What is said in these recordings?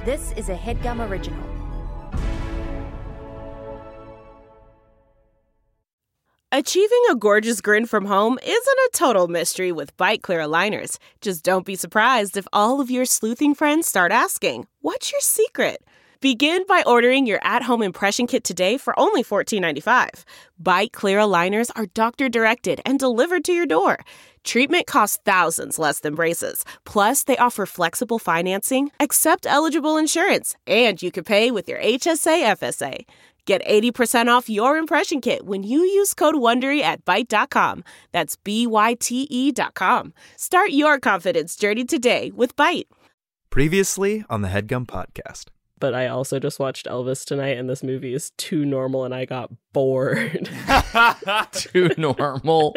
This is a HeadGum original. Achieving a gorgeous grin from home isn't a total mystery with Byte Clear aligners. Just don't be surprised if all of your sleuthing friends start asking, "What's your secret?" Begin by ordering your at-home impression kit today for only $14.95. Byte Clear aligners are doctor-directed and delivered to your door. Treatment costs thousands less than braces. Plus, they offer flexible financing, accept eligible insurance, and you can pay with your HSA FSA. Get 80% off your impression kit when you use code WONDERY at Byte.com. That's BYTE.com. Start your confidence journey today with Byte. Previously on the HeadGum podcast. But I also just watched Elvis tonight, and this movie is too normal, and I got bored. Too normal.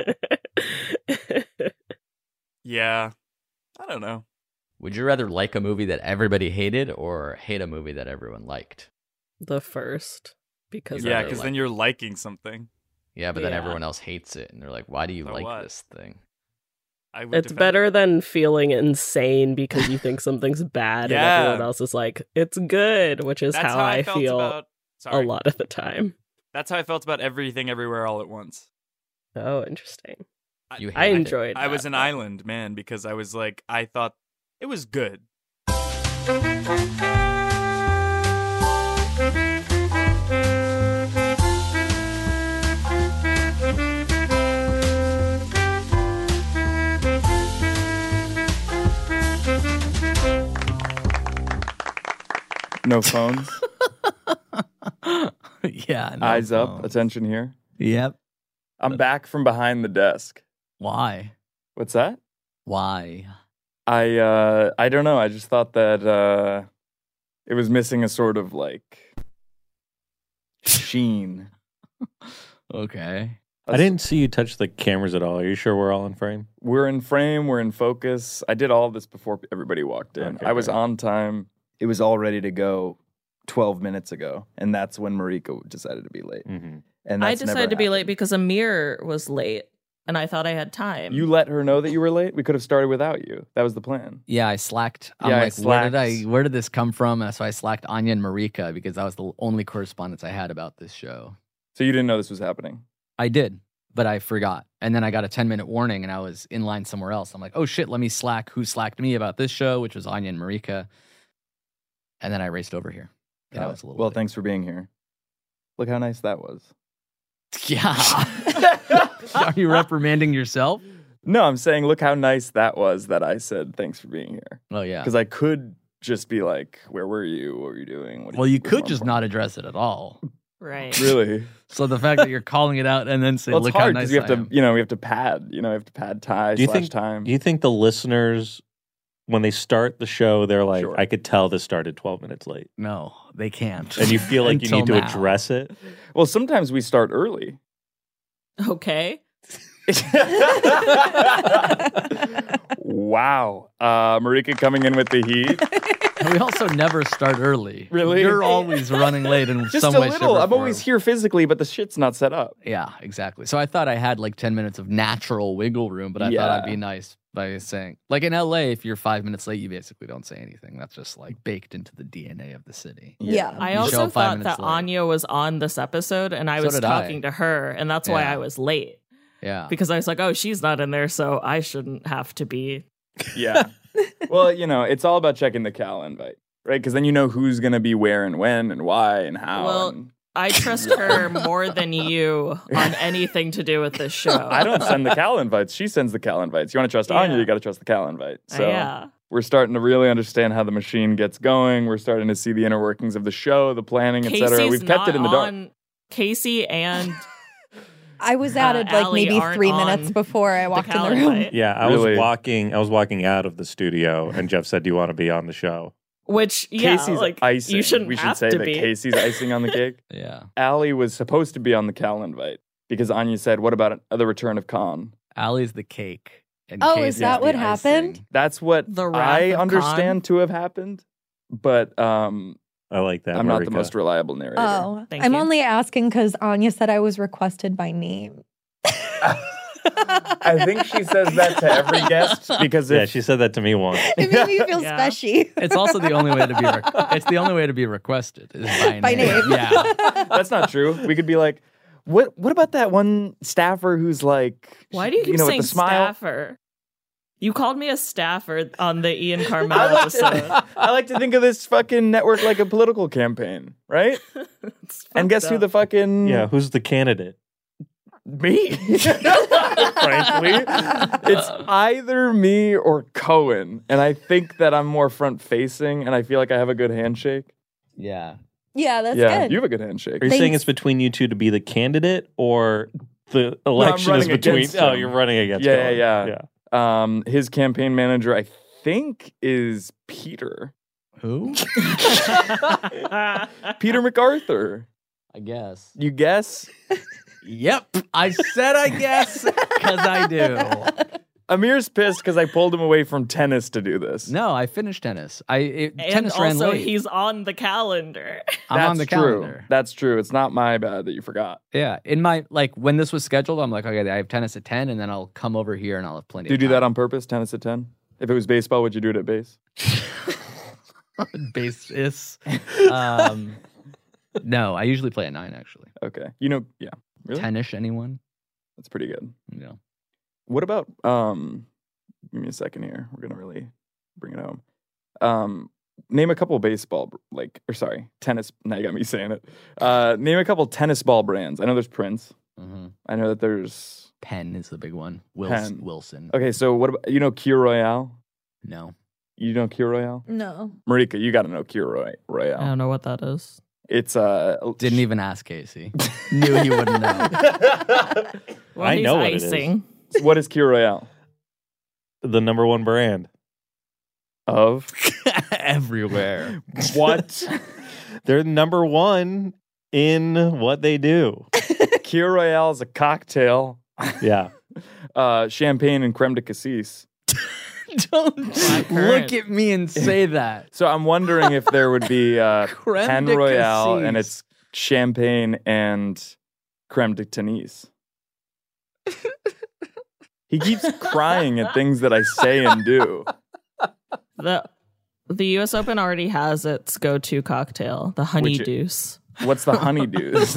Yeah. I don't know. Would you rather like a movie that everybody hated or hate a movie that everyone liked? The first. Because then you're liking something. Yeah, but then everyone else hates it, and they're like, why do you like this thing? It's better than feeling insane because you think something's bad and everyone else is like, it's good, which is how I feel a lot of the time. That's how I felt about Everything Everywhere All at Once. Oh, interesting. I enjoyed it. I was an island man because I was like, I thought it was good. No phones. Yeah. No Eyes phones. up. Attention here. Yep. I'm back from behind the desk. Why? What's that? Why? I don't know. I just thought that it was missing a sort of like sheen. Okay. I didn't see you touch the cameras at all. Are you sure we're all in frame? We're in frame. We're in focus. I did all this before everybody walked in. Okay, I was great. on time. It was all ready to go 12 minutes ago. And that's when Marika decided to be late. Mm-hmm. And I that's never decided to be late happened. because Amir was late, and I thought I had time. You let her know that you were late? We could have started without you. That was the plan. Yeah, I slacked. I'm Yeah, I like, slacked. where did this come from? And so I slacked Anya and Marika because that was the only correspondence I had about this show. So you didn't know this was happening? I did, but I forgot. And then I got a 10-minute warning and I was in line somewhere else. I'm like, oh shit, let me slack who slacked me about this show, which was Anya and Marika. And then I raced over here. And I was a little well, late. thanks for being here. Look how nice that was. Yeah. Are you reprimanding yourself? No, I'm saying look how nice that was that I said thanks for being here. Oh, yeah. Because I could just be like, where were you? What were you doing? Well, you could just not address it at all. Right. Really? So the fact that you're calling it out and then say, Well, it's look how hard nice because I we have am. to, we have to pad. We have to pad time. Do you think the listeners, when they start the show, they're like, Sure. I could tell this started 12 minutes late. No, they can't. And you feel like you need Until to now. address it? Well, sometimes we start early. Okay. Wow. Marika coming in with the heat. We also never start early. Really? You're always running late in Just some a way. shape, little. or I'm always form. here physically, but the shit's not set up. Yeah, exactly. So I thought I had like 10 minutes of natural wiggle room, but I thought I'd be nice by saying, like in LA, if you're 5 minutes late, you basically don't say anything. That's just like baked into the DNA of the city. Yeah. I You show also up 5 thought minutes that late. Anya was on this episode, and I So was did I. talking to her, and that's why Yeah. I was late. Yeah. Because I was like, oh, she's not in there, so I shouldn't have to be. Yeah. Well, it's all about checking the Cal invite, right? Because then you know who's going to be where and when and why and how. Well, and I trust her more than you on anything to do with this show. I don't send the Cal invites. She sends the Cal invites. You want to trust Anya, Yeah. you got to trust the Cal invite. So Yeah. we're starting to really understand how the machine gets going. We're starting to see the inner workings of the show, the planning, etc. Casey's We've kept it in the dark. on- Casey and I was added like Allie maybe aren't 3 on minutes before I walked in the Cal room. invite. Yeah, I Really? was walking out of the studio, and Jeff said, do you want to be on the show? which, yeah, Casey's like icing. you shouldn't We should have say to that be. Casey's icing on the cake. Yeah. Allie was supposed to be on the Cal invite because Anya said, what about the return of Khan? Allie's the cake. And Oh, Casey's is that the what icing. happened? That's what The Wrath I of understand to have happened. But I like that. I'm not the Marika. most reliable narrator. Oh, Thank I'm you. only asking because Anya said I was requested by name. I think she says that to every guest because Yeah, she said that to me once. It made me feel Yeah. special. It's also the only way to be. It's the only way to be requested is by name. Yeah. that's not true. We could be like, what about that one staffer who's like, Why do you keep with saying the smile? staffer? You called me a staffer on the Ian Carmel I like, episode. I like to think of this fucking network like a political campaign, right? And guess who the fucking Yeah, who's the candidate? me? Frankly, it's either me or Cohen, and I think that I'm more front facing, and I feel like I have a good handshake. Yeah. Yeah, that's yeah, good. you have a good handshake. Are you saying it's between you two to be the candidate, or the election is running between? against Oh, him. you're running against. Yeah, Cohen. yeah. His campaign manager, I think, is Peter. Who? Peter MacArthur. I guess. You guess? Yep. I said I guess because I do. Amir's pissed because I pulled him away from tennis to do this. No, I finished tennis. And Tennis ran also, late. he's on the calendar. I'm on the true. calendar. That's true. It's not my bad that you forgot. Yeah. In my, like, when this was scheduled, I'm like, okay, I have tennis at 10, and then I'll come over here and I'll have plenty Do you of do that time. on purpose, tennis at 10? If it was baseball, would you do it at base? Basis. No, I usually play at 9, actually. Okay. You know, yeah. Really? 10-ish, anyone? That's pretty good. Yeah. What about, give me a second here. We're going to really bring it home. Name a couple baseball, tennis. Now you got me saying it. Name a couple tennis ball brands. I know there's Prince. Mm-hmm. I know that there's... Penn is the big one. Penn. Wilson. Okay, so what about, you know Kir Royale? No. You know Kir Royale? No. Marika, you got to know Kir Royale. I don't know what that is. It's Didn't even ask Casey. Knew he wouldn't know. Well, I he's know what it is. icing. What is Kir Royale? The number one brand. Of Everywhere. what? They're number one in what they do. Kir Royale is a cocktail. Yeah. Champagne and creme de cassis. Don't current. look at me and say that. So I'm wondering if there would be Creme Penn de Royale cassis. and it's champagne and creme de tennis. He keeps crying at things that I say and do. The U.S. Open already has its go-to cocktail, the honey Which- deuce. What's the honeydews?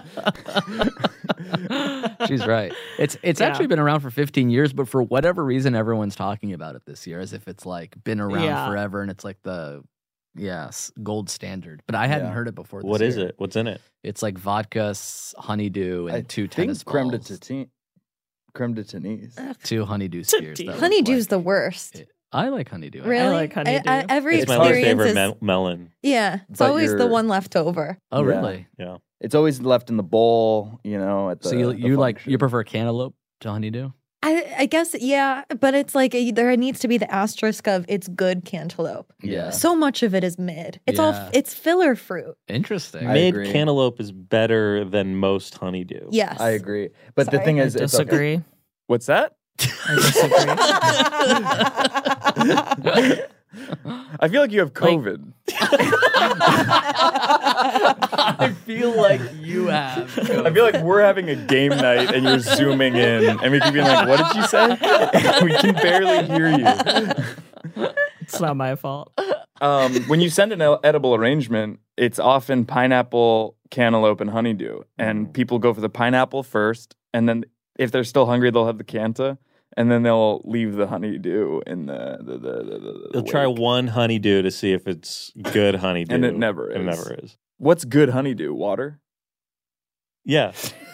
She's right. It's Yeah. actually been around for 15 years, but for whatever reason, everyone's talking about it this year as if it's like been around Yeah. forever and it's like the gold standard. But I hadn't Yeah. heard it before. This What is year. it? What's in it? It's like vodka, honeydew, and two tennis creme balls. creme de tennis. Two honeydew spears. that look Honeydew's like- the worst. I like honeydew. Really? like honeydew. Every It's my least experience favorite is melon. yeah. It's But always the you're- one left over. Oh, Yeah. really? Yeah. It's always left in the bowl, at the So you the like function. you prefer cantaloupe to honeydew? I guess yeah, but it's like there needs to be the asterisk of it's good cantaloupe. Yeah. So much of it is mid. It's Yeah. it's filler fruit. Interesting. I Mid agree. cantaloupe is better than most honeydew. Yes. I agree. But the Sorry. thing I is, it's okay. disagree. What's that? I disagree. I feel like you have COVID. I feel like you have. I feel like we're having a game night and you're zooming in and we keep being like, what did you say? We can barely hear you. It's not my fault. When you send an edible arrangement, it's often pineapple, cantaloupe, and honeydew. And people go for the pineapple first. And then if they're still hungry, they'll have the Canta. And then they'll leave the honeydew in the They'll try wake. one honeydew to see if it's good honeydew. And it never It is. never is. What's good honeydew? Water? Yeah.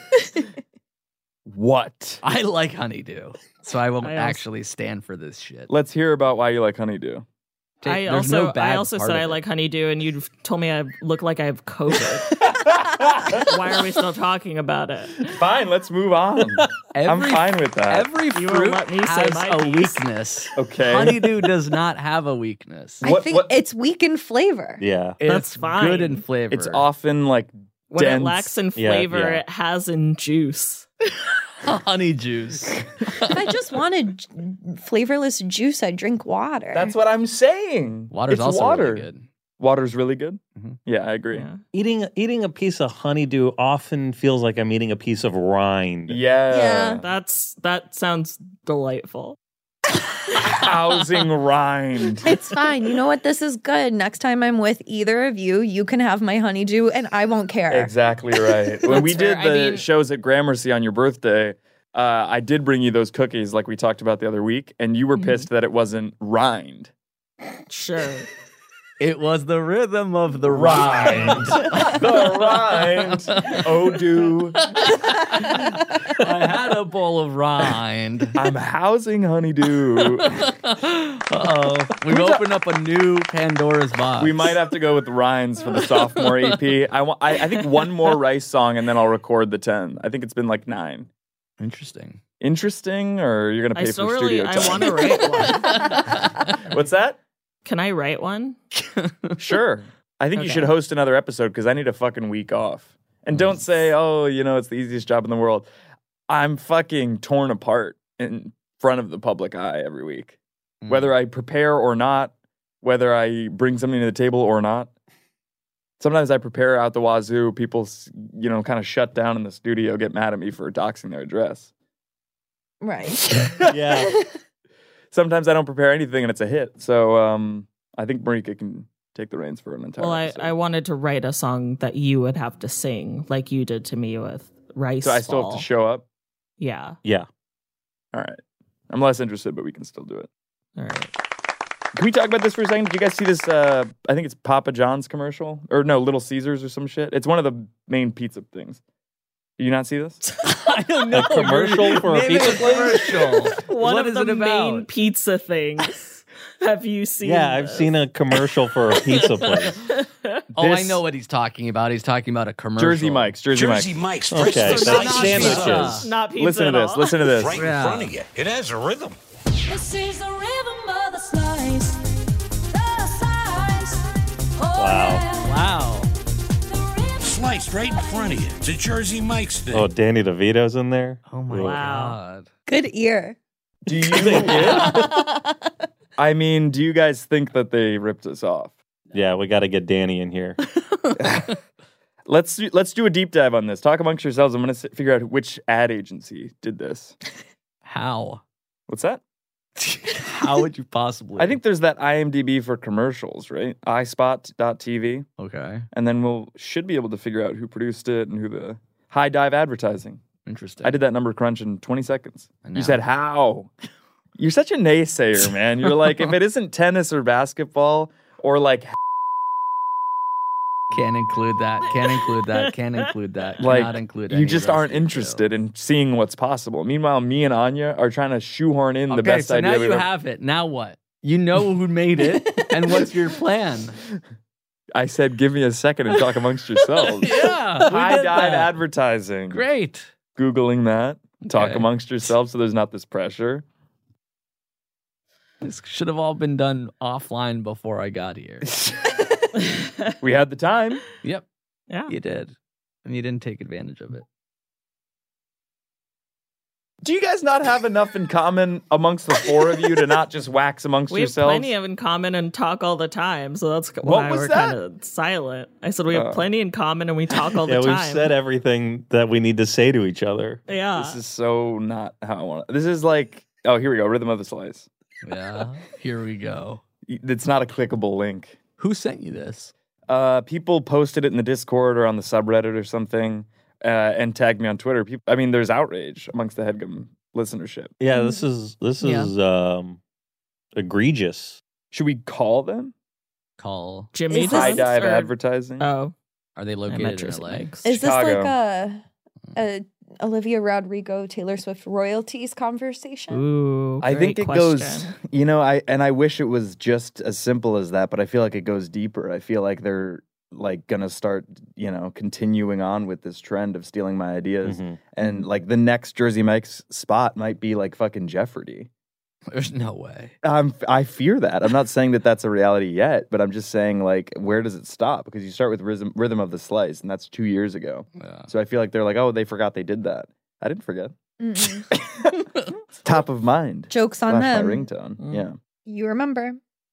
What? I like honeydew, so I will I also- actually stand for this shit. Let's hear about why you like honeydew. I There's no also bad said part of I it. like honeydew, and you told me I look like I have COVID. Why are we still talking about it? Fine, let's move on. I'm fine with that. Every You won't fruit let me say has my a piece. weakness. Okay. Honeydew does not have a weakness. I think it's weak in flavor. Yeah. That's It's fine. good in flavor. It's often like When dense. it lacks in Yeah, flavor, yeah. it has in juice. honey juice. If I just wanted flavorless juice, I'd drink water. That's what I'm saying. Water's It's also water. really good. Water's really good. Mhm. Yeah, I agree. Yeah. Eating a piece of honeydew often feels like I'm eating a piece of rind. Yeah. That sounds delightful. Housing rind. It's fine. You know what? This is good. Next time I'm with either of you, you can have my honeydew and I won't care. Exactly right. When we did fair. I the mean- shows at Gramercy on your birthday, I did bring you those cookies like we talked about the other week, and you were pissed that it wasn't rind. Sure. It was the rhythm of the Rind. rind. The rind. Oh, do. I had a bowl of rind. I'm housing honeydew. Uh-oh. We've opened up a new Pandora's box. We might have to go with rinds for the sophomore EP. I think one more Rice song, and then I'll record the 10. I think it's been like 9. Interesting. Interesting, or you're going to I pay still for really studio time? I want to write one. What's that? Can I write one? Sure. I think you Okay. should host another episode because I need a fucking week off. And don't say, oh, it's the easiest job in the world. I'm fucking torn apart in front of the public eye every week. Whether I prepare or not, whether I bring something to the table or not. Sometimes I prepare out the wazoo. People, kind of shut down in the studio, get mad at me for doxing their address. Right. Yeah. Sometimes I don't prepare anything and it's a hit. So I think Marika can take the reins for an entire Well, episode. I wanted to write a song that you would have to sing, like you did to me with Rice. So I still have Ball. to show up? Yeah. Yeah. All right. I'm less interested, but we can still do it. All right. Can we talk about this for a second? Did you guys see this? I think it's Papa John's commercial. Or no, Little Caesars or some shit. It's one of the main pizza things. Did you not see this? I don't know. A commercial for a Name pizza it place? commercial. One What of is the it main about? pizza things. Have you seen? Yeah, I've this? seen a commercial for a pizza place. Oh, I This- know what he's talking about. He's talking about a commercial. Jersey Mike's. Jersey Mike's. Mike's. Okay, Fresh so from like the sandwiches. pizza. Not pizza. Listen to at this. all. Listen to this. Right Yeah. in front of you. It has a rhythm. This is the rhythm of the slice. The slice. Oh, Wow. yeah. Wow. The rhythm. Sliced right in front of you. It's a Jersey Mike's thing. Oh, Danny DeVito's in there. Oh my Ugh. god. Good ear. Do you I mean, do you guys think that they ripped us off? Yeah, we got to get Danny in here. Let's do a deep dive on this. Talk amongst yourselves. I'm going to figure out which ad agency did this. How? What's that? How would you possibly? I think there's that IMDb for commercials, right? iSpot.tv. Okay. And then should be able to figure out who produced it and who the High Dive Advertising. Interesting. I did that number crunch in 20 seconds. And You now- said how? You're such a naysayer, man. You're like, if it isn't tennis or basketball or like Can't include that. Can't include that. Can't include that. Like, Cannot include. you any just of those aren't things, interested in seeing what's possible. Meanwhile, me and Anya are trying to shoehorn in Joe. the Okay, best so idea now we've you ever- have it. Now what? You know who made it, and what's your plan? I said, give me a second and talk amongst yourselves. Yeah, we High did Dive that. Advertising. Great. Googling that. Talk Okay. amongst yourselves so there's not this pressure. This should have all been done offline before I got here. We had the time. Yep, Yeah. you did, and you didn't take advantage of it. Do you guys not have enough in common amongst the four of you to not just wax amongst We have yourselves? plenty of in common and talk all the time, so that's What why was we're that? kind of silent. I said we have plenty in common and we talk all Yeah, the we've time. said everything that we need to say to each other. Yeah. This is so not how I want it. This is like, oh, here we go. Rhythm of the Slice. Yeah, here we go. It's not a clickable link. Who sent you this? People posted it in the Discord or on the subreddit or something and tagged me on Twitter. There's outrage amongst the HeadGum listenership. Yeah, this is egregious. Should we call them? Call. Jimmy Is this- High does, Dive or- Advertising? Oh, Are they I meant located in Jersey LA? Mike's. Is this Chicago. like a Olivia Rodrigo, Taylor Swift royalties conversation? Ooh, I think great it goes, question. I wish it was just as simple as that, but I feel like it goes deeper. I feel like they're like gonna start, continuing on with this trend of stealing my ideas. Mhm. And like the next Jersey Mike's spot might be like fucking Jeopardy. There's no way. I fear that. I'm not saying that that's a reality yet, but I'm just saying like, where does it stop? Because you start with Rhythm of the Slice, and that's 2 years ago. Yeah. So I feel like they're like, oh, they forgot they did that. I didn't forget. Mm-mm. It's top of mind. Jokes on Flash my them. ringtone. Mm. Yeah. You remember.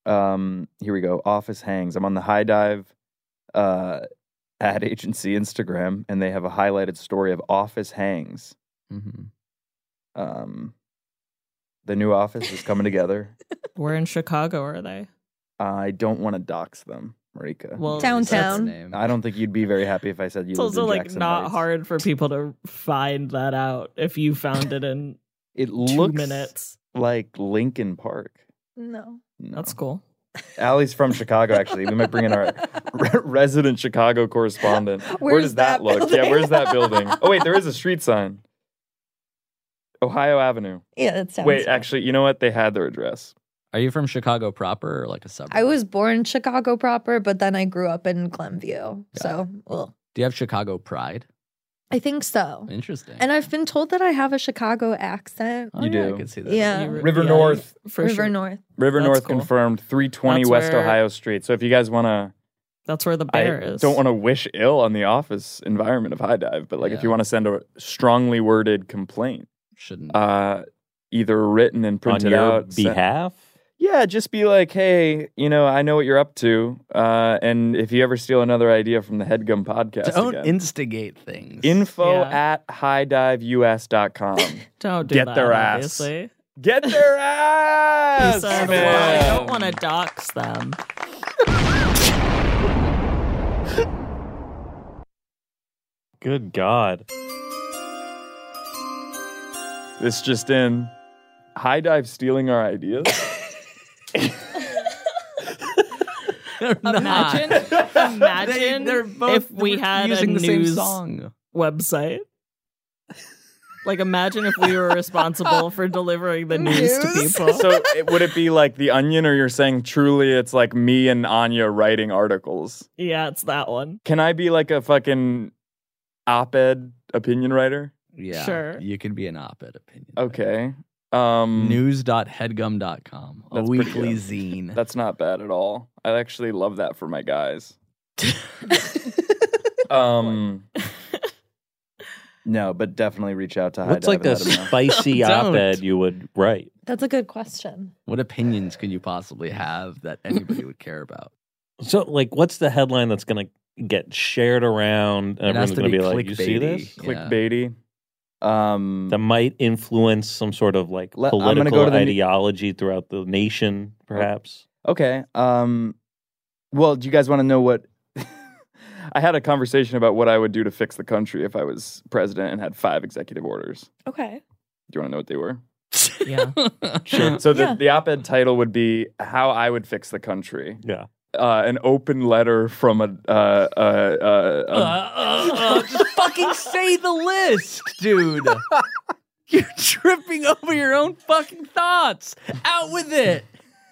Here we go. Office hangs. I'm on the High Dive ad agency Instagram, and they have a highlighted story of office hangs. Mm-hmm. The new office is coming together. Where in Chicago are they? I don't want to dox them, Marika. Well, Downtown. I don't think you'd be very happy if I said you It's lived also in like Jackson not Heights. hard for people to find that out if you found it in It 2 looks minutes. like Lincoln Park. No. No. That's cool. Allie's from Chicago, actually. We might bring in our resident Chicago correspondent. Where Where's does that that look? building? Yeah, where's that building? Oh, wait, there is a street sign. Ohio Avenue. Yeah, that sounds. Wait, actually, you know what? They had their address. Are you from Chicago proper or like a suburb? I was born in Chicago proper, but then I grew up in Glenview. So, well, Do you have Chicago pride? I think so. Interesting. And I've been told that I have a Chicago accent. Oh, You yeah, do. I can see that. Yeah. River North. For River sure. North. River That's North cool. confirmed 320 That's West where- Ohio Street. So if you guys want to, That's where the I bear is. don't want to wish ill on the office environment of High Dive, but like if Yeah. you want to send a strongly worded complaint, Shouldn't. either written and On printed your out. behalf? Yeah, just be like, hey, I know what you're up to. And if you ever steal another idea from the Headgum podcast Don't again, instigate things. info Yeah. at highdiveus.com. Don't do Get that, their ass. obviously. Get their He ass, said, man. well, I don't want to dox them. Good God. This just in. High Dive stealing our ideas? They're not. Imagine They're both if we had using a the same news song. website. Like, imagine if we were responsible for delivering the news to people. So would it be like The Onion, or you're saying truly it's like me and Anya writing articles? Yeah, it's that one. Can I be like a fucking op-ed opinion writer? Yeah. Sure. You can be an op-ed opinion. Okay. News.headgum.com. A That's pretty weekly good. zine. That's not bad at all. I actually love that for my guys. No, but definitely reach out to High What's like Dive a and let 'em know. spicy Don't. op-ed you would write? That's a good question. What opinions could you possibly have that anybody would care about? So, like, what's the headline that's going to get shared around and It has everyone's to going be to be like, you see this? clickbaity. Yeah. Clickbaity. That might influence some sort of like I'm gonna political go to the ideology throughout the nation, perhaps. Okay. Well, do you guys want to know what? I had a conversation about what I would do to fix the country if I was president and had 5 executive orders. Okay. Do you want to know what they were? Yeah. Sure. So Yeah. the op-ed title would be "How I Would Fix the Country." Yeah. An open letter from a Just fucking say the list, dude. You're tripping over your own fucking thoughts. Out with it.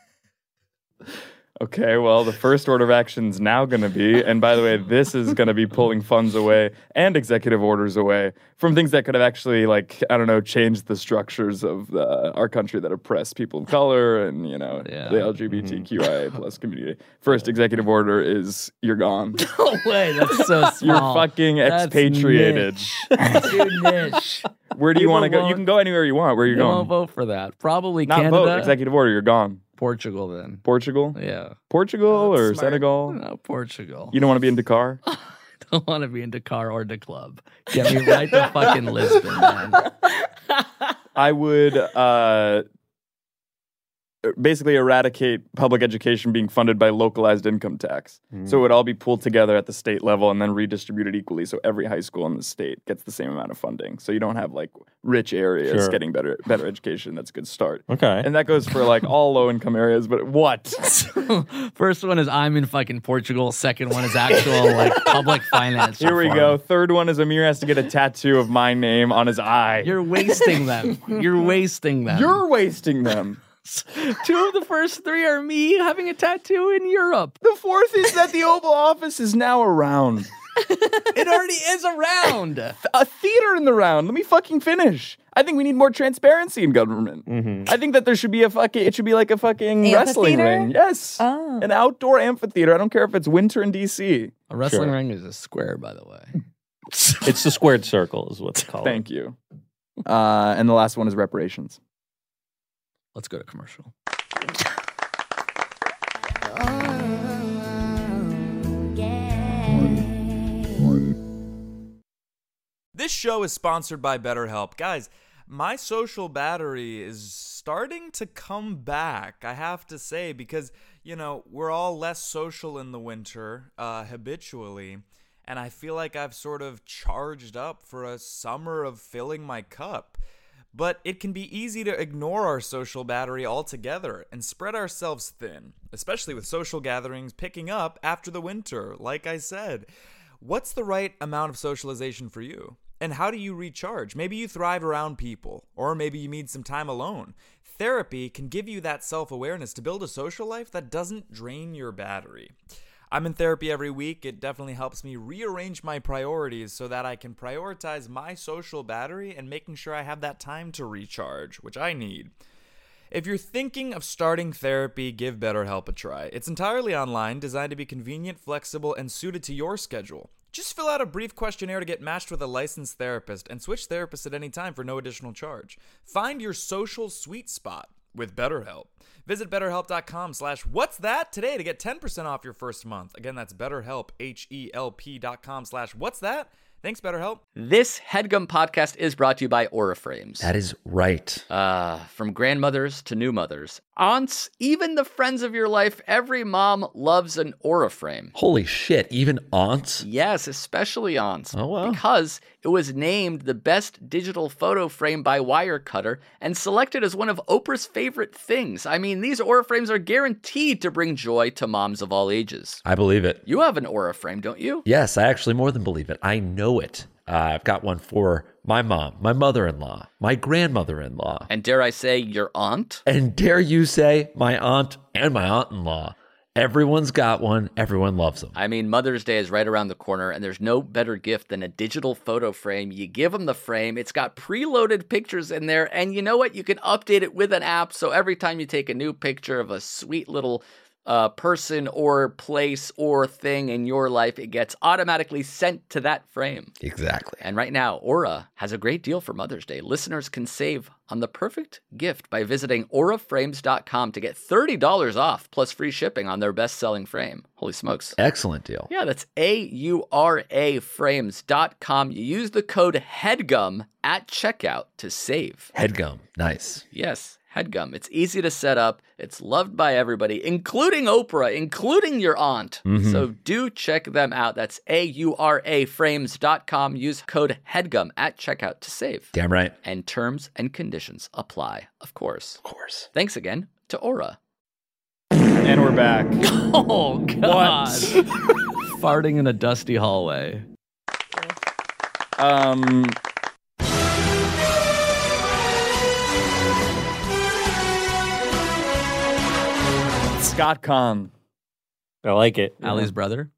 Okay, well, the first order of action is now going to be, and by the way, this is going to be pulling funds away and executive orders away from things that could have actually, like, I don't know, changed the structures of our country that oppress people of color and, the LGBTQIA plus community. First executive order is you're gone. No way. That's so small. You're fucking That's expatriated. niche. Too niche. Where do you want to People go? You won't- can go anywhere you want. Where are you They going? won't vote for that. Probably Not Canada. vote. Executive order. You're gone. Portugal then. Portugal? Yeah. Portugal That's or smart. Senegal? No, Portugal. You don't want to be in Dakar? Don't want to be in Dakar or the club. Get me right to fucking Lisbon, man. I would basically eradicate public education being funded by localized income tax. So it would all be pooled together at the state level and then redistributed equally. So every high school in the state gets the same amount of funding. So you don't have like rich areas Sure. getting better education. That's a good start. Okay. And that goes for like all low income areas. But what? First one is I'm in fucking Portugal. Second one is actual like public finance. Here we reform. go. Third one is Amir has to get a tattoo of my name on his eye. You're wasting them. You're wasting them. You're wasting them. 2 of the first 3 are me having a tattoo in Europe. The fourth is that the Oval Office is now around. It already is around. A theater in the round. Let me fucking finish. I think we need more transparency in government. Mm-hmm. I think that there should be it should be like a fucking wrestling Amphitheater? ring. Yes. Oh. An outdoor amphitheater. I don't care if it's winter in DC. A wrestling Sure. ring is a square, by the way. It's the squared circle is what they call Thank you. And the last one is reparations. Let's go to commercial. This show is sponsored by BetterHelp. Guys, my social battery is starting to come back, I have to say, because, we're all less social in the winter, habitually, and I feel like I've sort of charged up for a summer of filling my cup. But it can be easy to ignore our social battery altogether and spread ourselves thin, especially with social gatherings picking up after the winter, like I said. What's the right amount of socialization for you? And how do you recharge? Maybe you thrive around people, or maybe you need some time alone. Therapy can give you that self-awareness to build a social life that doesn't drain your battery. I'm in therapy every week. It definitely helps me rearrange my priorities so that I can prioritize my social battery and making sure I have that time to recharge, which I need. If you're thinking of starting therapy, give BetterHelp a try. It's entirely online, designed to be convenient, flexible, and suited to your schedule. Just fill out a brief questionnaire to get matched with a licensed therapist and switch therapists at any time for no additional charge. Find your social sweet spot with BetterHelp. Visit BetterHelp.com/what's-that today to get 10% off your first month. Again, that's BetterHelp, HELP.com/what's-that. Thanks, BetterHelp. This HeadGum podcast is brought to you by Aura Frames. That is right. From grandmothers to new mothers, aunts, even the friends of your life, every mom loves an Aura frame. Holy shit, even aunts? Yes, especially aunts. Oh, wow. Because it was named the best digital photo frame by Wirecutter and selected as one of Oprah's favorite things. I mean, these Aura frames are guaranteed to bring joy to moms of all ages. I believe it. You have an Aura frame, don't you? Yes, I actually more than believe it. I know it. I've got one for my mom, my mother-in-law, my grandmother-in-law. And dare I say, your aunt? And dare you say, my aunt and my aunt-in-law. Everyone's got one. Everyone loves them. I mean, Mother's Day is right around the corner, and there's no better gift than a digital photo frame. You give them the frame. It's got preloaded pictures in there, and you know what? You can update it with an app, so every time you take a new picture of a sweet little person or place or thing in your life, it gets automatically sent to that frame. Exactly. And right now, Aura has a great deal for Mother's Day. Listeners can save on the perfect gift by visiting auraframes.com to get $30 off plus free shipping on their best-selling frame. Holy smokes. Excellent deal. Yeah, that's auraframes.com. You use the code HEADGUM at checkout to save. HeadGum. Nice. Yes. HeadGum. It's easy to set up. It's loved by everybody, including Oprah, including your aunt. Mm-hmm. So do check them out. That's auraframes.com. Use code HEADGUM at checkout to save. Damn right. And terms and conditions apply, of course. Of course. Thanks again to Aura. And we're back. Oh, God. Farting in a dusty hallway. Scott Kahn. I like it. Ali's brother?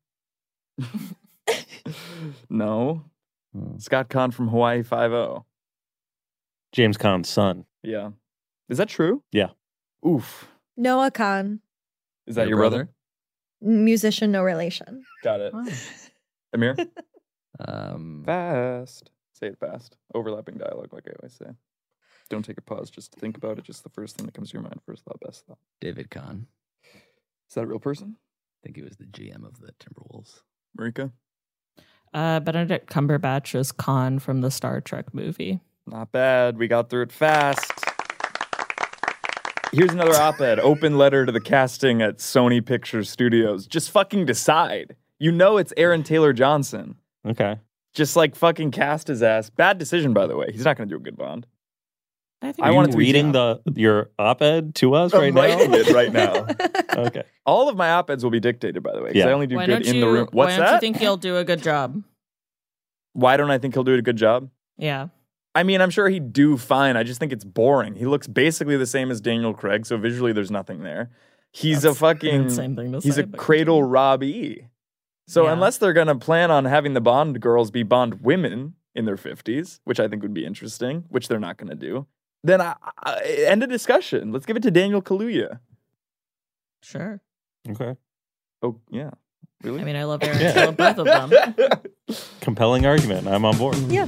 No. Scott Kahn from Hawaii Five-0. James Caan's son. Yeah. Is that true? Yeah. Oof. Noah Khan, Is that your brother? musician, no relation. Got it. Amir? Um, Fast. Say it fast. Overlapping dialogue, like I always say. Don't take a pause. Just think about it. Just the first thing that comes to your mind. First thought, best thought. David Kahn. Is that a real person? I think he was the GM of the Timberwolves. Marika? Benedict Cumberbatch is Khan from the Star Trek movie. Not bad. We got through it fast. Here's another op-ed. Open letter to the casting at Sony Pictures Studios. Just fucking decide. You know it's Aaron Taylor Johnson. Okay. Just like fucking cast his ass. Bad decision, by the way. He's not going to do a good Bond. I want to reading your op-ed to us right now. I'm writing it right now. Okay. All of my op-eds will be dictated, by the way, because I only do Why good don't in the room. What's why don't that? you think he'll do a good job? Why don't I think he'll do a good job? Yeah. I mean, I'm sure he'd do fine. I just think it's boring. He looks basically the same as Daniel Craig, so visually there's nothing there. He's That's a fucking... an insane thing to he's say, a but cradle Robbie. So Yeah. unless they're going to plan on having the Bond girls be Bond women in their 50s, which I think would be interesting, which they're not going to do, then I end of discussion. Let's give it to Daniel Kaluuya. Sure. Okay. Oh, yeah. Really? I mean, I love Aaron Taylor, both of them. Compelling argument. I'm on board. Yeah.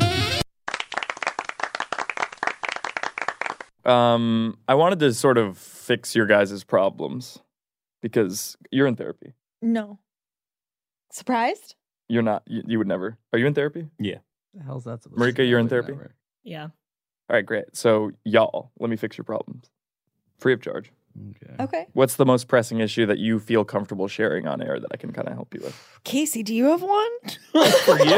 I wanted to sort of fix your guys' problems because you're in therapy. No. Surprised? You're not. You would never. Are you in therapy? Yeah. The hell's that supposed Marika, to you're in do? therapy? Whatever. Yeah. All right, great. So, y'all, let me fix your problems. Free of charge. Okay. What's the most pressing issue that you feel comfortable sharing on air that I can kind of help you with? Casey, do you have one? For you?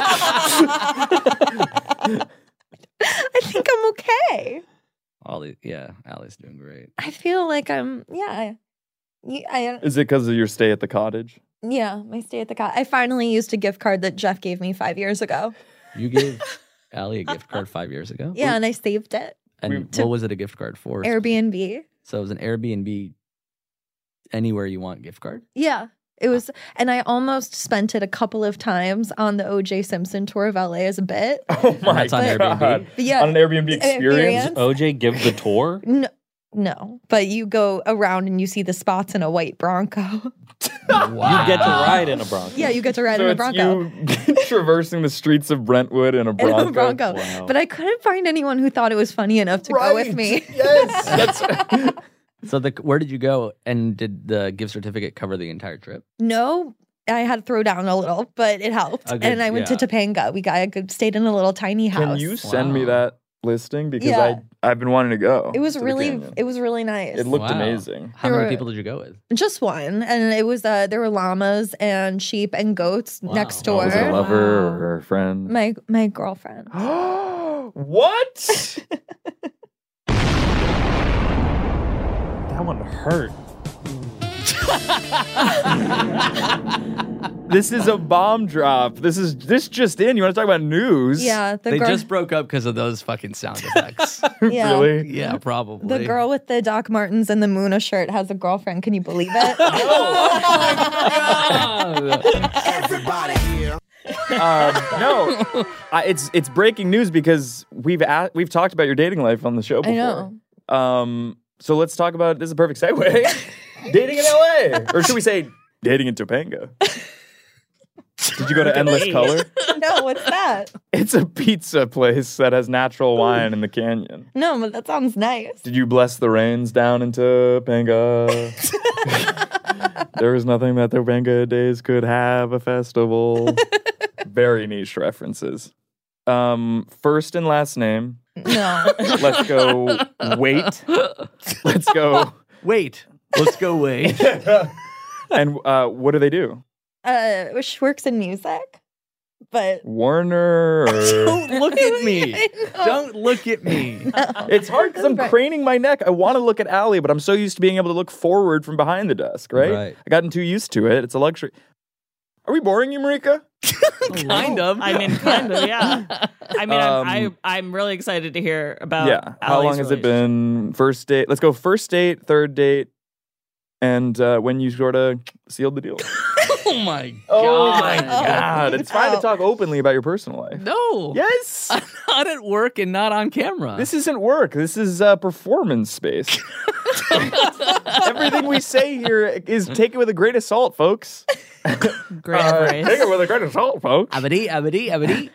I think I'm okay. Allie's doing great. I feel like I'm, Is it because of your stay at the cottage? yeah, my stay at the cottage. I finally used a gift card that Jeff gave me 5 years ago. You gave Allie a gift card 5 years ago? Yeah, and I saved it. And what was it a gift card for? Airbnb. So it was an Airbnb anywhere you want gift card? Yeah. It was, and I almost spent it a couple of times on the OJ Simpson tour of LA as a bit. Oh my That's on God. Airbnb? Yeah. On an Airbnb experience? OJ give the tour? No, but you go around and you see the spots in a white Bronco. You get to ride in a Bronco. Yeah, you get to ride in a Bronco. You traversing the streets of Brentwood in a Bronco. In a Bronco. Wow. But I couldn't find anyone who thought it was funny enough to go with me. Yes. That's So where did you go? And did the gift certificate cover the entire trip? No, I had to throw down a little, but it helped. Oh, good. And I went to Topanga. Stayed in a little tiny house. Can you send me that listing? Because Yeah. I've been wanting to go. It was to the really canyon. nice. It looked amazing. How many people did you go with? Just one, and it was there were llamas and sheep and goats next door. Was it a lover or a friend? My girlfriend. What? That one hurt. This is a bomb drop. This just in. You want to talk about news? Yeah, They just broke up because of those fucking sound effects. Yeah. Really? Yeah, probably. The girl with the Doc Martens and the Muna shirt has a girlfriend. Can you believe it? Everybody here. No, it's breaking news because we've talked about your dating life on the show before. I know. So let's talk about this is a perfect segue. Dating in LA, or should we say dating in Topanga? Did you go to Endless Color? No, what's that? It's a pizza place that has natural wine in the canyon. No, but that sounds nice. Did you bless the rains down in Topanga? There was nothing that Topanga days could have a festival. Very niche references. First and last name. No. Let's go wait. Let's go. Wait. Let's go wait. And what do they do? She works in music, but Warner or... Don't look at me. Don't look at me. It's hard because I'm craning my neck. I want to look at Allie, but I'm so used to being able to look forward from behind the desk, right? I gotten too used to it. It's a luxury. Are we boring you, Marika? Kind of. I mean, kind of, yeah. I mean, I'm really excited to hear about. Yeah. How long has it been? First date. Let's go first date, third date, and when you sort of sealed the deal. Oh my god. Oh my god. It's fine to talk openly about your personal life. No. Yes. I'm not at work and not on camera. This isn't work. This is performance space. Everything we say here is taken with a grain of salt, folks. Great phrase. Take it with a grain of salt, folks. Abadi, abadi, abadi.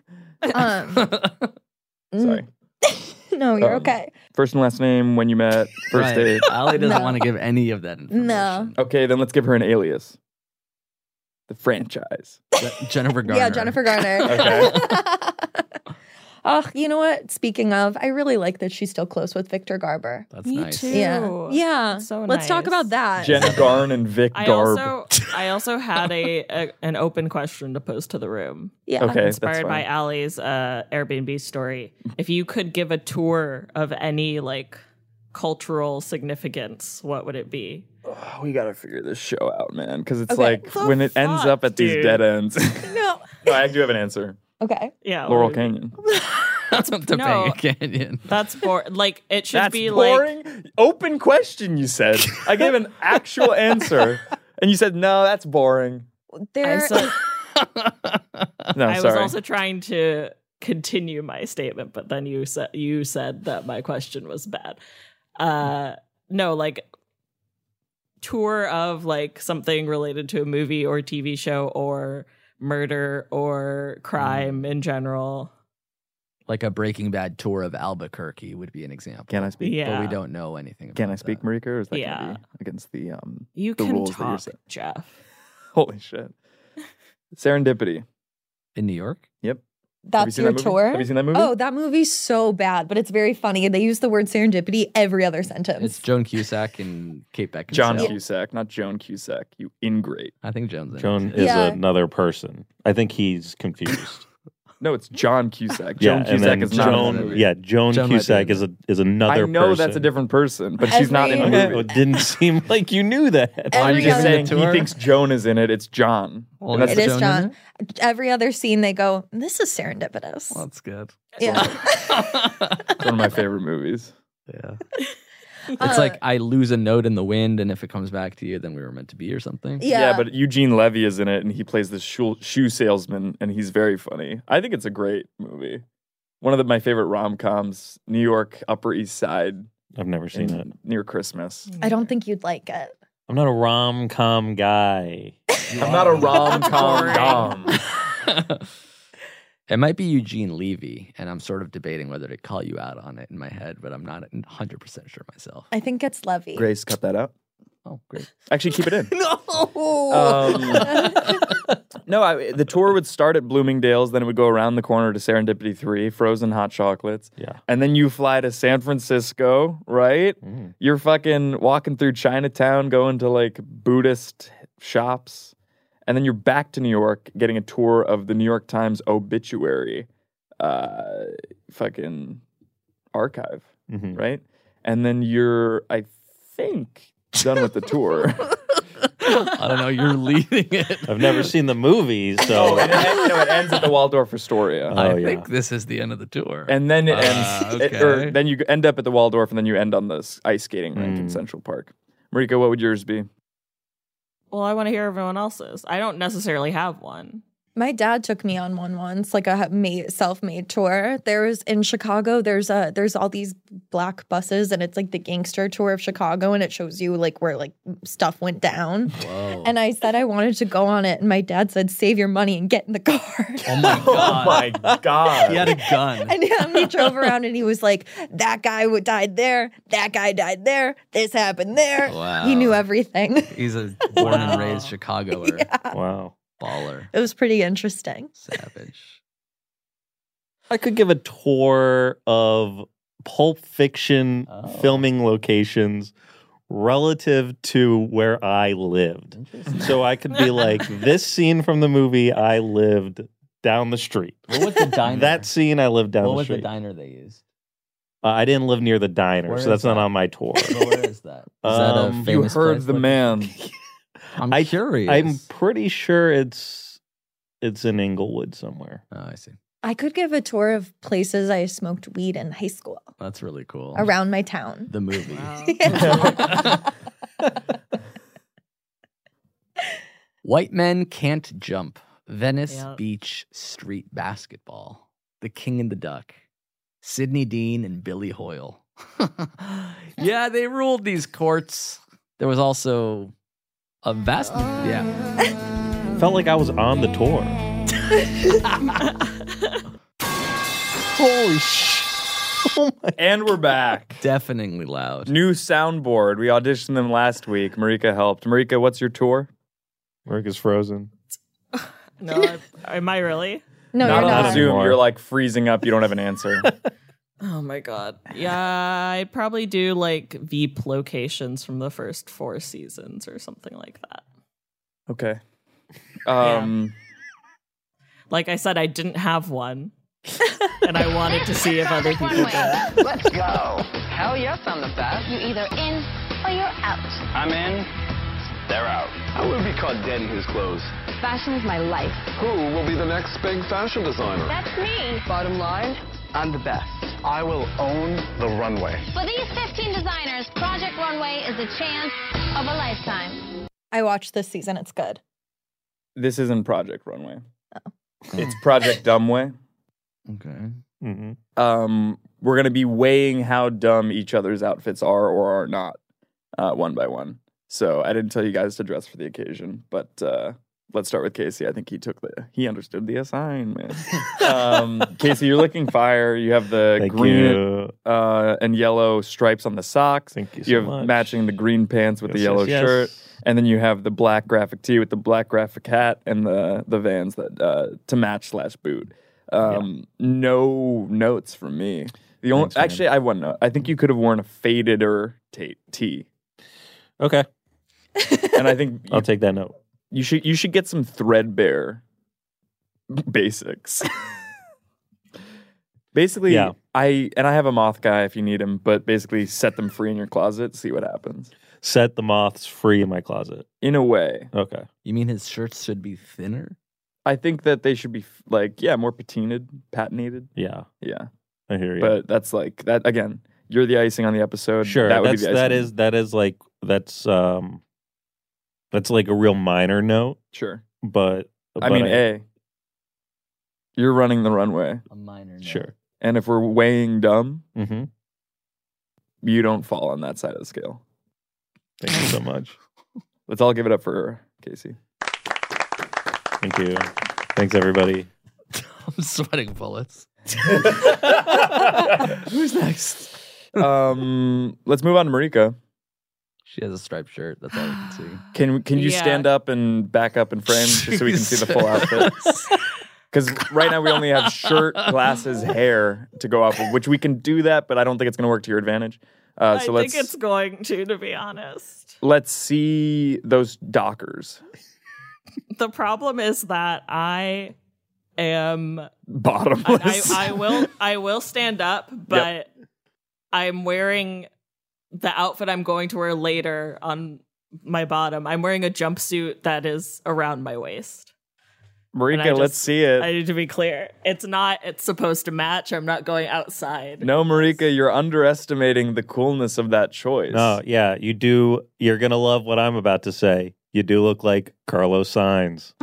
Sorry. No, you're okay. First and last name, when you met, first date. Allie doesn't No. want to give any of that information. No. Okay, then let's give her an alias. The franchise. Jennifer Garner. Yeah, Jennifer Garner. Okay. Oh, you know what? Speaking of, I really like that she's still close with Victor Garber. That's Me nice. too. Yeah. Yeah. So Let's talk nice. about that. Jen Garn and Vic Garb. I also had an open question to pose to the room. Yeah. Okay, that's Inspired by fine. Allie's Airbnb story. If you could give a tour of any like cultural significance, what would it be? Oh, we gotta figure this show out, man. Because it's Okay. like when it ends up at these dude? dead ends. No. No, I do have an answer. Okay. Yeah, Laurel what would it be? Canyon. Topanga Canyon. That's like it should That's be like boring. Open question, you said. I gave an actual answer. And you said, no, that's boring. There. No, I was sorry. also trying to continue my statement, but then you said that my question was bad. No, like tour of like something related to a movie or TV show or murder or crime in general. Like a Breaking Bad tour of Albuquerque would be an example. Can I speak? Yeah. But we don't know anything about Can I speak, Marika, or is that Yeah. gonna be against the You the can rules that you're talk, setting? Jeff. Holy shit. Serendipity. In New York? Yep. That's seen your that movie? tour? Have you seen that movie? Oh, that movie's so bad, but it's very funny. They use the word serendipity every other sentence. It's Joan Cusack and Kate Beckinsale. John Cusack, not Joan Cusack. You ingrate. I think Joan's in it. Joan too. is Yeah. another person. I think he's confused. No, it's John Cusack. Yeah, Joan and Cusack then is not in the Joan. movie. Yeah, Joan Joan might be Cusack in is another I know person. that's a different person, but she's not in the Every- movie. It didn't seem like you knew that. Every I'm just other- saying to he her? thinks Joan is in it. It's John. Well, And that's It the- is Joan in John. Every other scene, they go, "This is serendipitous." Well, that's good. yeah. It's one of my favorite movies. Yeah. It's like I lose a note in the wind, and if it comes back to you, then we were meant to be or something. Yeah. But Eugene Levy is in it, and he plays this shoe salesman, and he's very funny. I think it's a great movie. One of my favorite rom-coms, New York, Upper East Side. I've never seen it. Near Christmas. I don't think you'd like it. I'm not a rom-com guy. I'm not a rom-com dom. It might be Eugene Levy, and I'm sort of debating whether to call you out on it in my head, but I'm not 100% sure myself. I think it's Levy. Grace, cut that out. Oh, great. Actually, keep it in. No. No, the tour would start at Bloomingdale's, then it would go around the corner to Serendipity 3, frozen hot chocolates. Yeah. And then you fly to San Francisco, right? You're fucking walking through Chinatown, going to like Buddhist shops. And then you're back to New York, getting a tour of the New York Times obituary fucking archive, right? And then you're, I think, done with the tour. I don't know. You're leading it. I've never seen the movie, so it ends at the Waldorf Astoria. I think this is the end of the tour. And then it ends, okay. or then you end up at the Waldorf, and then you end on the ice skating rink in Central Park. Marika, what would yours be? Well, I want to hear everyone else's. I don't necessarily have one. My dad took me on one once, like a self-made tour. There's in Chicago, there's all these black buses, and it's like the gangster tour of Chicago, and it shows you like where like stuff went down. Whoa. And I said I wanted to go on it, and my dad said, "Save your money and get in the car." Oh my God. Oh my God. He had a gun. And he drove around, and he was like, "That guy died there. That guy died there. This happened there." Wow. He knew everything. He's a born and raised Chicagoer. wow. Baller. It was pretty interesting. Savage. I could give a tour of Pulp Fiction filming locations relative to where I lived. So I could be like, this scene from the movie, I lived down the street. What was the diner? That scene, I lived down What the was street. the diner they used? I didn't live near the diner, Where so that's is not that? on my tour. But where is that? Is that a You famous heard place? the Like- man. I'm curious. I'm pretty sure it's in Inglewood somewhere. Oh, I see. I could give a tour of places I smoked weed in high school That's really cool. around my town. The movie. White Men Can't Jump. Venice Yep. Beach Street Basketball. The King and the Duck. Sidney Dean and Billy Hoyle. Yeah, they ruled these courts. There was also a vast. Yeah. Felt like I was on the tour. Holy shit. Oh my. And we're back. Deafeningly loud. New soundboard. We auditioned them last week. Marika helped. Marika, what's your tour? Marika's frozen. No, am I really? No, Not you're on not. Zoom. Anymore. You're like freezing up. You don't have an answer. Oh my God. Yeah, I'd probably do like Veep locations from the first 4 seasons or something like that. Okay. Like I said, I didn't have one. And I wanted to see if other people did. Let's go. Hell yes, I'm the best. You're either in or you're out. I'm in. They're out. I would be caught dead in his clothes. Fashion is my life. Who will be the next big fashion designer? That's me. Bottom line, I'm the best. I will own the runway. For these 15 designers, Project Runway is the chance of a lifetime. I watched this season. It's good. This isn't Project Runway. It's Project Dumbway. Okay. Mm-hmm. We're going to be weighing how dumb each other's outfits are or are not, one by one. So I didn't tell you guys to dress for the occasion, but let's start with Casey. I think he understood the assignment. Casey, you're looking fire. You have the Thank green you. And yellow stripes on the socks. Thank you You so have much. matching the green pants with the Yes, yellow yes, shirt. yes. And then you have the black graphic tee with the black graphic hat and the Vans that to match /boot. No notes from me. The only actually, I have one note. I think you could have worn a faded or tee. Okay. And I think I'll take that note. You should get some threadbare basics. Basically, Yeah. I have a moth guy if you need him, but basically set them free in your closet, see what happens. Set the moths free in my closet. In a way. Okay. You mean his shirts should be thinner? I think that they should be more patinated. Yeah. Yeah. I hear you. But that's like that again. You're the icing on the episode. Sure. that would be the icing. That's like a real minor note. Sure. But I mean, you're running the runway. A minor note. Sure. And if we're weighing dumb, Mm-hmm. you don't fall on that side of the scale. Thank you so much. Let's all give it up for Casey. Thank you. Thanks, everybody. I'm sweating bullets. Who's next? Let's move on to Marika. She has a striped shirt. That's all we can see. Can you stand up and back up in frame just so we can see the full outfit? Because right now we only have shirt, glasses, hair to go off of, which we can do that, but I don't think it's going to work to your advantage. I think it's going to be honest. Let's see those dockers. The problem is that I am bottomless. I will stand up, but I'm wearing the outfit I'm going to wear later on my bottom. I'm wearing a jumpsuit that is around my waist. Marika, let's see it. I need to be clear. It's supposed to match. I'm not going outside. No, Marika, you're underestimating the coolness of that choice. No, yeah, you do. You're going to love what I'm about to say. You do look like Carlos Sainz.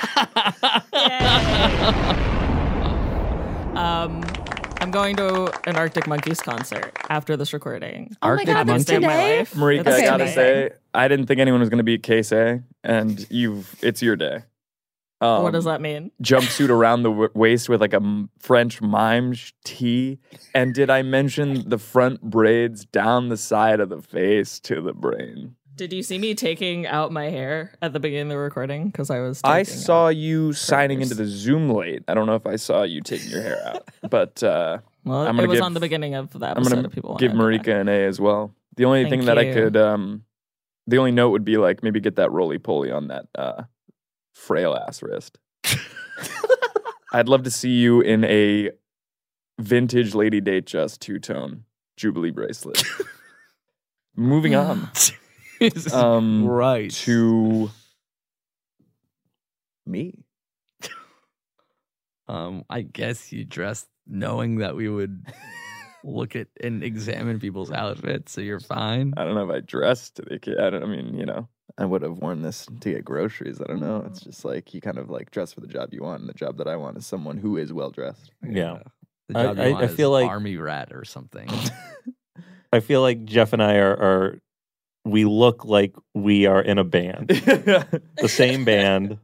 I'm going to an Arctic Monkeys concert after this recording. Oh my God, that's today? Marika, I gotta say, I didn't think anyone was going to beat Casey, and it's your day. What does that mean? Jumpsuit around the waist with like a French mime tee. And did I mention the front braids down the side of the face to the brain? Did you see me taking out my hair at the beginning of the recording? Because I saw you signing into the Zoom late. I don't know if I saw you taking your hair out, but it was on the beginning of the episode. I'm going to give Marika an A as well. The only thing that I could, the only note would be like maybe get that roly-poly on that frail ass wrist. I'd love to see you in a vintage Lady Datejust two-tone Jubilee bracelet. Moving on. Right. To me. I guess you dressed knowing that we would look at and examine people's outfits, so you're fine. I don't know if I dressed to the kid. I would have worn this to get groceries. I don't know. It's just like you kind of like dress for the job you want, and the job that I want is someone who is well dressed. Yeah. The job you want I feel is like army rat or something. I feel like Jeff and I are we look like we are in a band. The same band.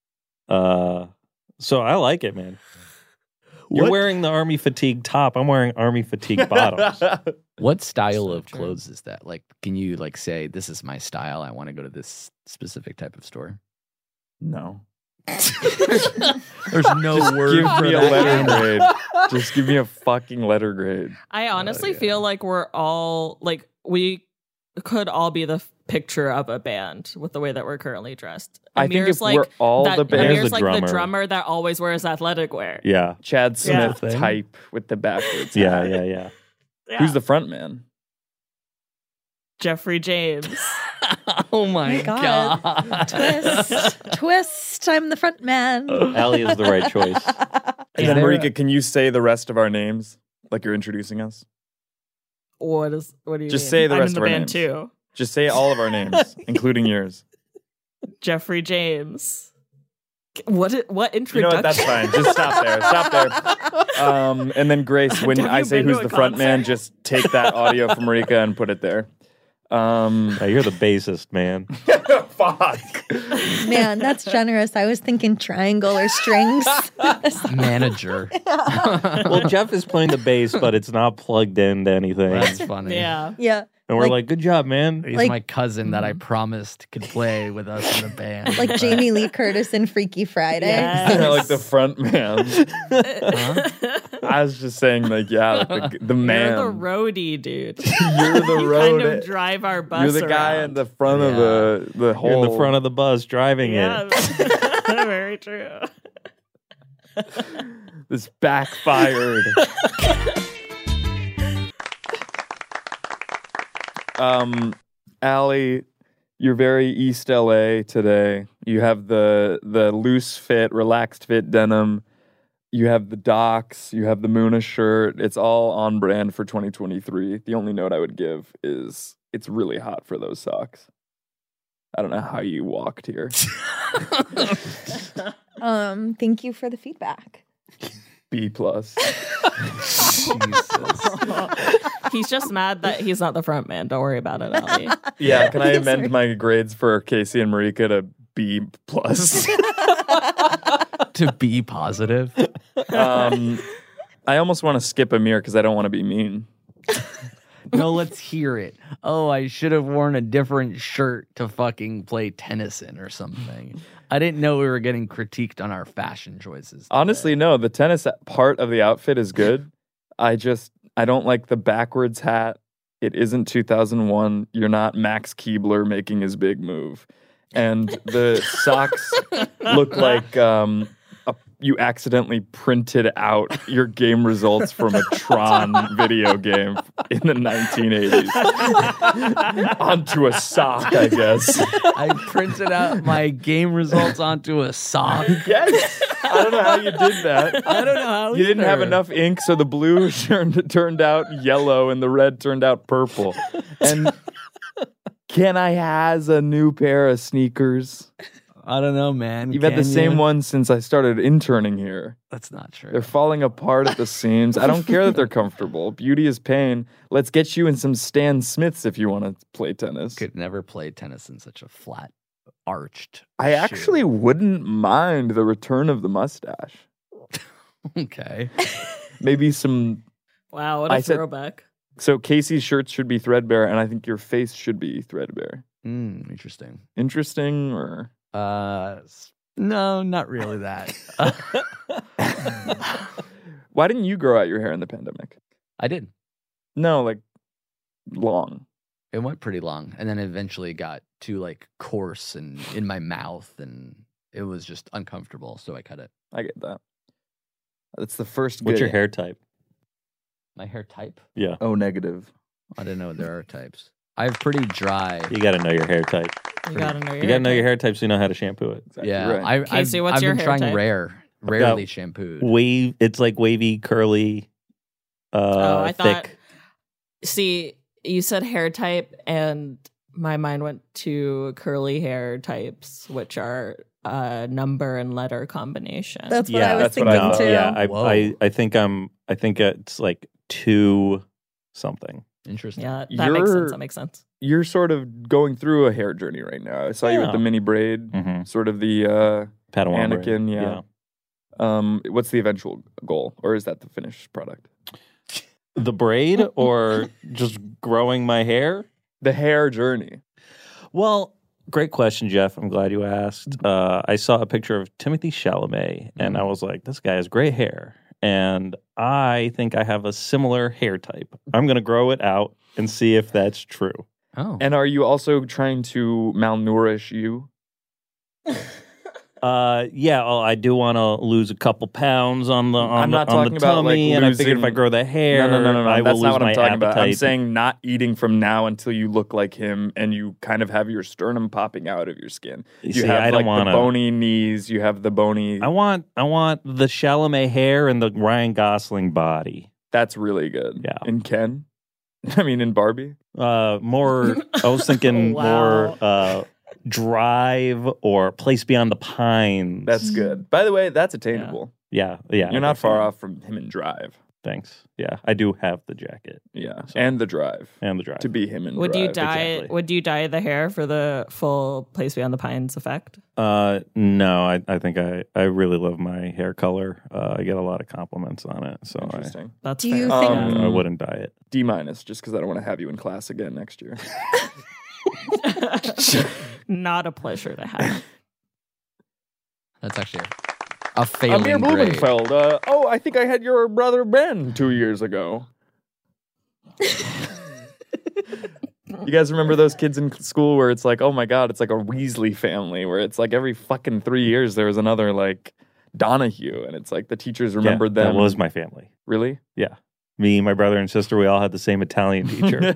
So I like it, man. You're wearing the army fatigue top. I'm wearing army fatigue bottoms. What style of clothes is that? Like, can you like say, this is my style, I want to go to this specific type of store? No. There's no Just word give for me a that. letter grade. Just give me a fucking letter grade. I honestly feel like we're all like we could all be the picture of a band with the way that we're currently dressed. I think Amir's if we're all the band, Amir's like the drummer that always wears athletic wear. Yeah. Chad Smith Yeah. type with the backwards. Yeah, hat. yeah. Who's the front man? Jeffrey James. Oh my god. Twist. I'm the front man. Allie is the right choice. And then Marika, can you say the rest of our names like you're introducing us? What do you Just mean? say the I'm rest in the of our band names. too. Just say all of our names, including yours. Jeffrey James. What introduction? You know what? That's fine. Just stop there. Stop there. And then Grace, when Have I you say been to who's a the front man, concert? just take that audio from Marika and put it there. Yeah, you're the bassist, man. Fuck. Man, that's generous. I was thinking triangle or strings. Manager. Well, Jeff is playing the bass, but it's not plugged into anything. That's funny. Yeah. Yeah. And we're like, good job, man. He's Like- my cousin that I promised could play with us in the band. Like Jamie Lee Curtis in Freaky Friday. Like the front man. I was just saying, like, yeah, like the man. You're the roadie, dude. You're the you road. kind of drive our bus. You're the guy around. in the front of the whole. You're in the front of the bus driving Yeah, it. very true. This backfired. Allie, you're very East LA today. You have the loose fit, relaxed fit denim. You have the Docs. You have the Muna shirt. It's all on brand for 2023. The only note I would give is it's really hot for those socks. I don't know how you walked here. Thank you for the feedback. B+. He's just mad that he's not the front man. Don't worry about it, Ali. Yeah, can I amend my grades for Casey and Marika to B+? To be positive. I almost want to skip Amir because I don't want to be mean. No, let's hear it. Oh, I should have worn a different shirt to fucking play tennis in or something. I didn't know we were getting critiqued on our fashion choices. Honestly, no. The tennis part of the outfit is good. I don't like the backwards hat. It isn't 2001. You're not Max Keebler making his big move. And the socks look like you accidentally printed out your game results from a Tron video game in the 1980s onto a sock, I guess. I printed out my game results onto a sock. Yes. I don't know how you did that. I don't know how You didn't have either. enough ink, so the blue turned out yellow and the red turned out purple. And can I has a new pair of sneakers? I don't know, man. You've had the Can same you? ones since I started interning here. That's not true. They're falling apart at the seams. I don't care that they're comfortable. Beauty is pain. Let's get you in some Stan Smiths if you want to play tennis. Could never play tennis in such a flat, arched. I actually wouldn't mind the return of the mustache. Okay. Maybe some. Wow, what a throwback. So Casey's shirts should be threadbare, and I think your face should be threadbare. Interesting. Interesting, or no, not really that. why didn't you grow out your hair in the pandemic? I did. No, like long. It went pretty long, and then eventually got too like coarse and in my mouth, and it was just uncomfortable. So I cut it. I get that. That's the first. What's good- your hair type? My hair type? Yeah. Oh, negative. I didn't know there are types. I have pretty dry. You got to know your hair type. You gotta know your You got to know your hair type so you know how to shampoo it. Yeah, Casey, I've what's your been hair trying type? rarely shampooed. Wave. It's like wavy, curly, I thought. thick. See, you said hair type, and my mind went to curly hair types, which are number and letter combination. That's what I was thinking too. Yeah, I think it's like 2 something. Interesting. Yeah, that makes sense. That makes sense. You're sort of going through a hair journey right now. I saw you with the mini braid, sort of the Padawan braid, Anakin. Yeah. What's the eventual goal, or is that the finished product? The braid or just growing my hair? The hair journey. Well, great question, Jeff. I'm glad you asked. I saw a picture of Timothy Chalamet, and I was like, this guy has great hair. And I think I have a similar hair type. I'm going to grow it out and see if that's true. Oh. And are you also trying to malnourish you? Yeah, well, I do want to lose a couple pounds on the I'm not on talking the about like tummy, and I figured if I losing- grow the hair, no. I will That's lose not what my I'm talking about. I'm appetite. saying not eating from now until you look like him, and you kind of have your sternum popping out of your skin. You You see, have I don't like wanna- the bony knees. You have the bony. I want the Chalamet hair and the Ryan Gosling body. That's really good. Yeah. In Ken, I mean in Barbie. More. I was thinking Wow. more Drive or Place Beyond the Pines. That's good. By the way, that's attainable. Yeah. You're not far off from him in Drive. Thanks. Yeah, I do have the jacket. Yeah, and the drive. And the drive. To be him in Would drive. you dye? exactly. Would you dye the hair for the full Place Beyond the Pines effect? No, I think I really love my hair color. I get a lot of compliments on it. So Interesting. That's Do you fair. think I wouldn't dye it. D- just because I don't want to have you in class again next year. Not a pleasure to have. That's actually a failing Amir grade. Blumenfeld. I think I had your brother Ben 2 years ago. You guys remember those kids in school where it's like, oh my God, it's like a Weasley family, where it's like every fucking 3 years there was another like Donahue, and it's like the teachers remembered them. That was my family. Really? Yeah. Me, my brother, and sister, we all had the same Italian teacher.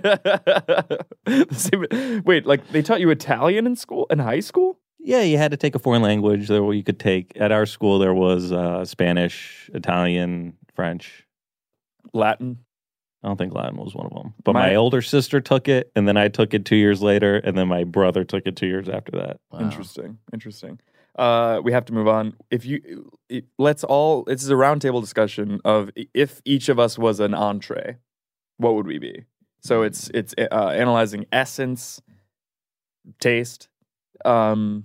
Wait, like they taught you Italian in school, in high school? Yeah, you had to take a foreign language. There, you could take at our school. There was Spanish, Italian, French, Latin. I don't think Latin was one of them. But my older sister took it, and then I took it 2 years later, and then my brother took it 2 years after that. Wow. Interesting. We have to move on. This is a roundtable discussion of if each of us was an entree, what would we be? So it's analyzing essence, taste, and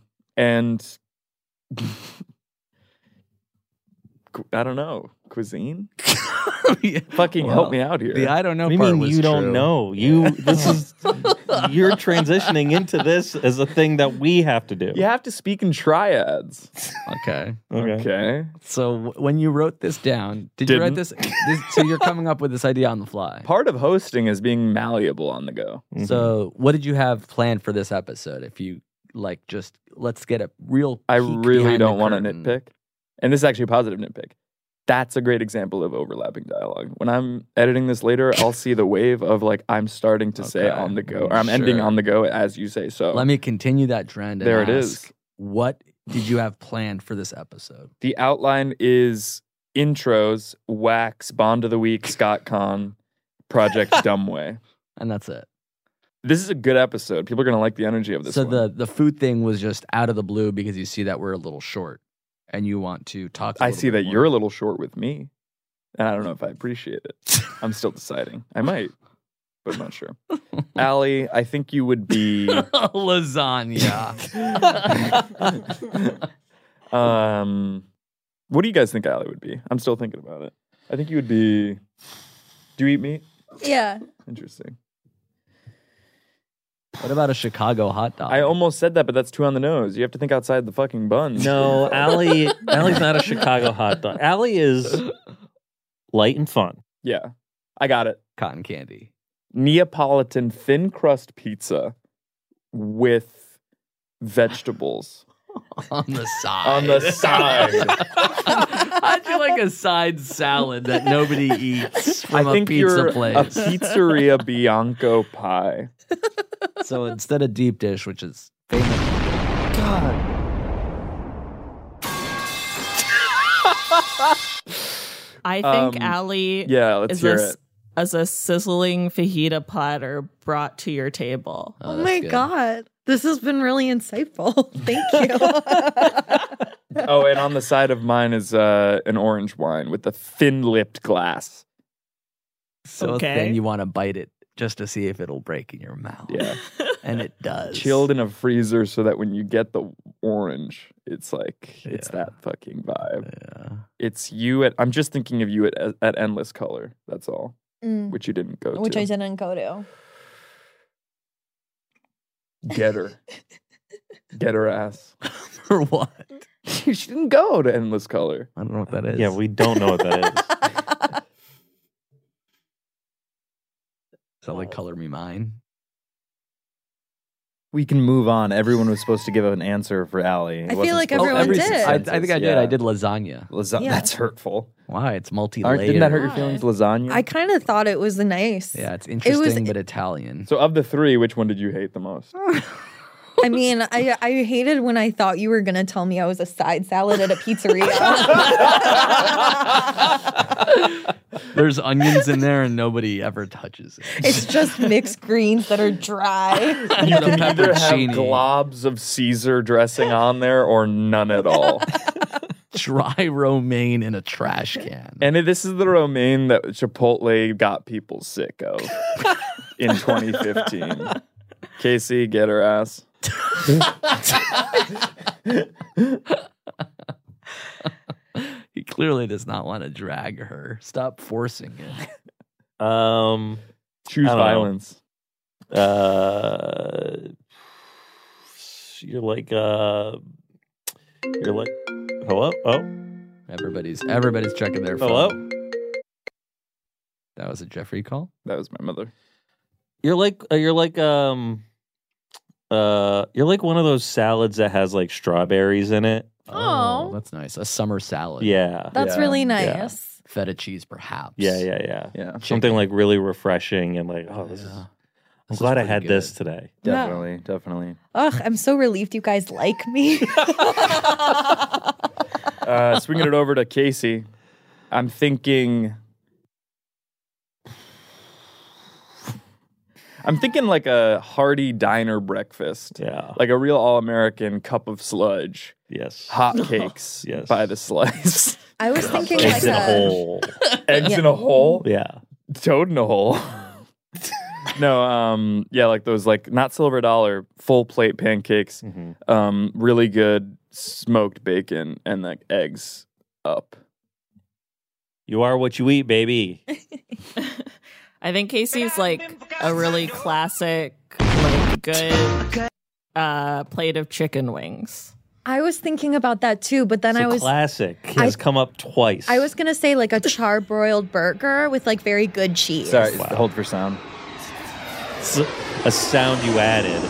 I don't know, cuisine. Fucking help me out here. The I don't know What do you part mean was you don't true. know? You're transitioning into this as a thing that we have to do. You have to speak in triads. Okay. Okay. So when you wrote this down, did you write this? So you're coming up with this idea on the fly. Part of hosting is being malleable on the go. So what did you have planned for this episode? If you like, just let's get a real. I peek really behind the don't want to curtain. nitpick. And this is actually a positive nitpick. That's a great example of overlapping dialogue. When I'm editing this later, I'll see the wave of like I'm starting to say Okay. on the go, or I'm ending Sure. on the go as you say so. Let me continue that trend. And There it ask, is. What did you have planned for this episode? The outline is intros, Wax, Bond of the Week, Scott Conn, Project Dumbway. And that's it. This is a good episode. People are going to like the energy of this So one. the food thing was just out of the blue because you see that we're a little short, and you want to talk. I see that you're a little short with me, and I don't know if I appreciate it. I'm still deciding. I might, but I'm not sure. Allie, I think you would be lasagna. What do you guys think Allie would be? I'm still thinking about it. I think you would be. Do you eat meat? Yeah. Interesting. What about a Chicago hot dog? I almost said that, but that's too on the nose. You have to think outside the fucking buns. No, Allie's not a Chicago hot dog. Allie is light and fun. Yeah, I got it. Cotton candy. Neapolitan thin crust pizza with vegetables. On the side. On the side. How'd you like a side salad that nobody eats from I think a pizza you're place? a Pizzeria Bianco pie. So instead of deep dish, which is famous. God. I think Allie yeah, let's hear it. as a sizzling fajita platter brought to your table. Oh my God. This has been really insightful. Thank you. Oh, and on the side of mine is an orange wine with a thin-lipped glass. So thin you want to bite it just to see if it'll break in your mouth. Yeah. And it does. Chilled in a freezer so that when you get the orange, it's like, it's that fucking vibe. Yeah. It's you at, I'm just thinking of you at Endless Color. That's all. Which you didn't go to. Which I didn't go to. Get her. Get her ass. For what? She didn't go to Endless Color. I don't know what that is. Yeah, we don't know what that is. So like color me mine. We can move on. Everyone was supposed to give an answer for Allie. I feel like everyone did. I think I did. I did lasagna. Yeah. That's hurtful. Why? It's multi-layered. Didn't that hurt your feelings, lasagna? I kind of thought it was nice. Yeah, it's interesting but Italian. So of the three, which one did you hate the most? I mean, I hated when I thought you were going to tell me I was a side salad at a pizzeria. There's onions in there and nobody ever touches it. It's just mixed greens that are dry. You can either have peppercini. globs of Caesar dressing on there or none at all. dry romaine in a trash can. And this is the romaine that Chipotle got people sick of in 2015. Casey, get her ass. He clearly does not want to drag her. Stop forcing it. Choose violence. You're like hello? Oh. Everybody's checking their phone. Hello? That was a Jeffrey call? That was my mother. You're like one of those salads that has like strawberries in it. Oh, that's nice. A summer salad. Yeah. That's really nice. Feta cheese, perhaps. Yeah. Something like really refreshing and like, oh, I'm glad I had this today. Definitely. Ugh, I'm so relieved you guys like me. Swinging it over to Casey. I'm thinking like a hearty diner breakfast. Yeah. Like a real all-American cup of sludge. Yes. Hot cakes Yes. by the slice. I was thinking Eggs like in a hole. Eggs in a hole? Yeah. Toad in a hole. No, like those like not Silver Dollar full plate pancakes, really good smoked bacon and like eggs up. You are what you eat, baby. I think Casey's like a really classic, like good plate of chicken wings. I was thinking about that too, but then It's a classic. It has come up twice. I was gonna say like a charbroiled burger with like very good cheese. Sorry, hold for sound. It's a sound you added.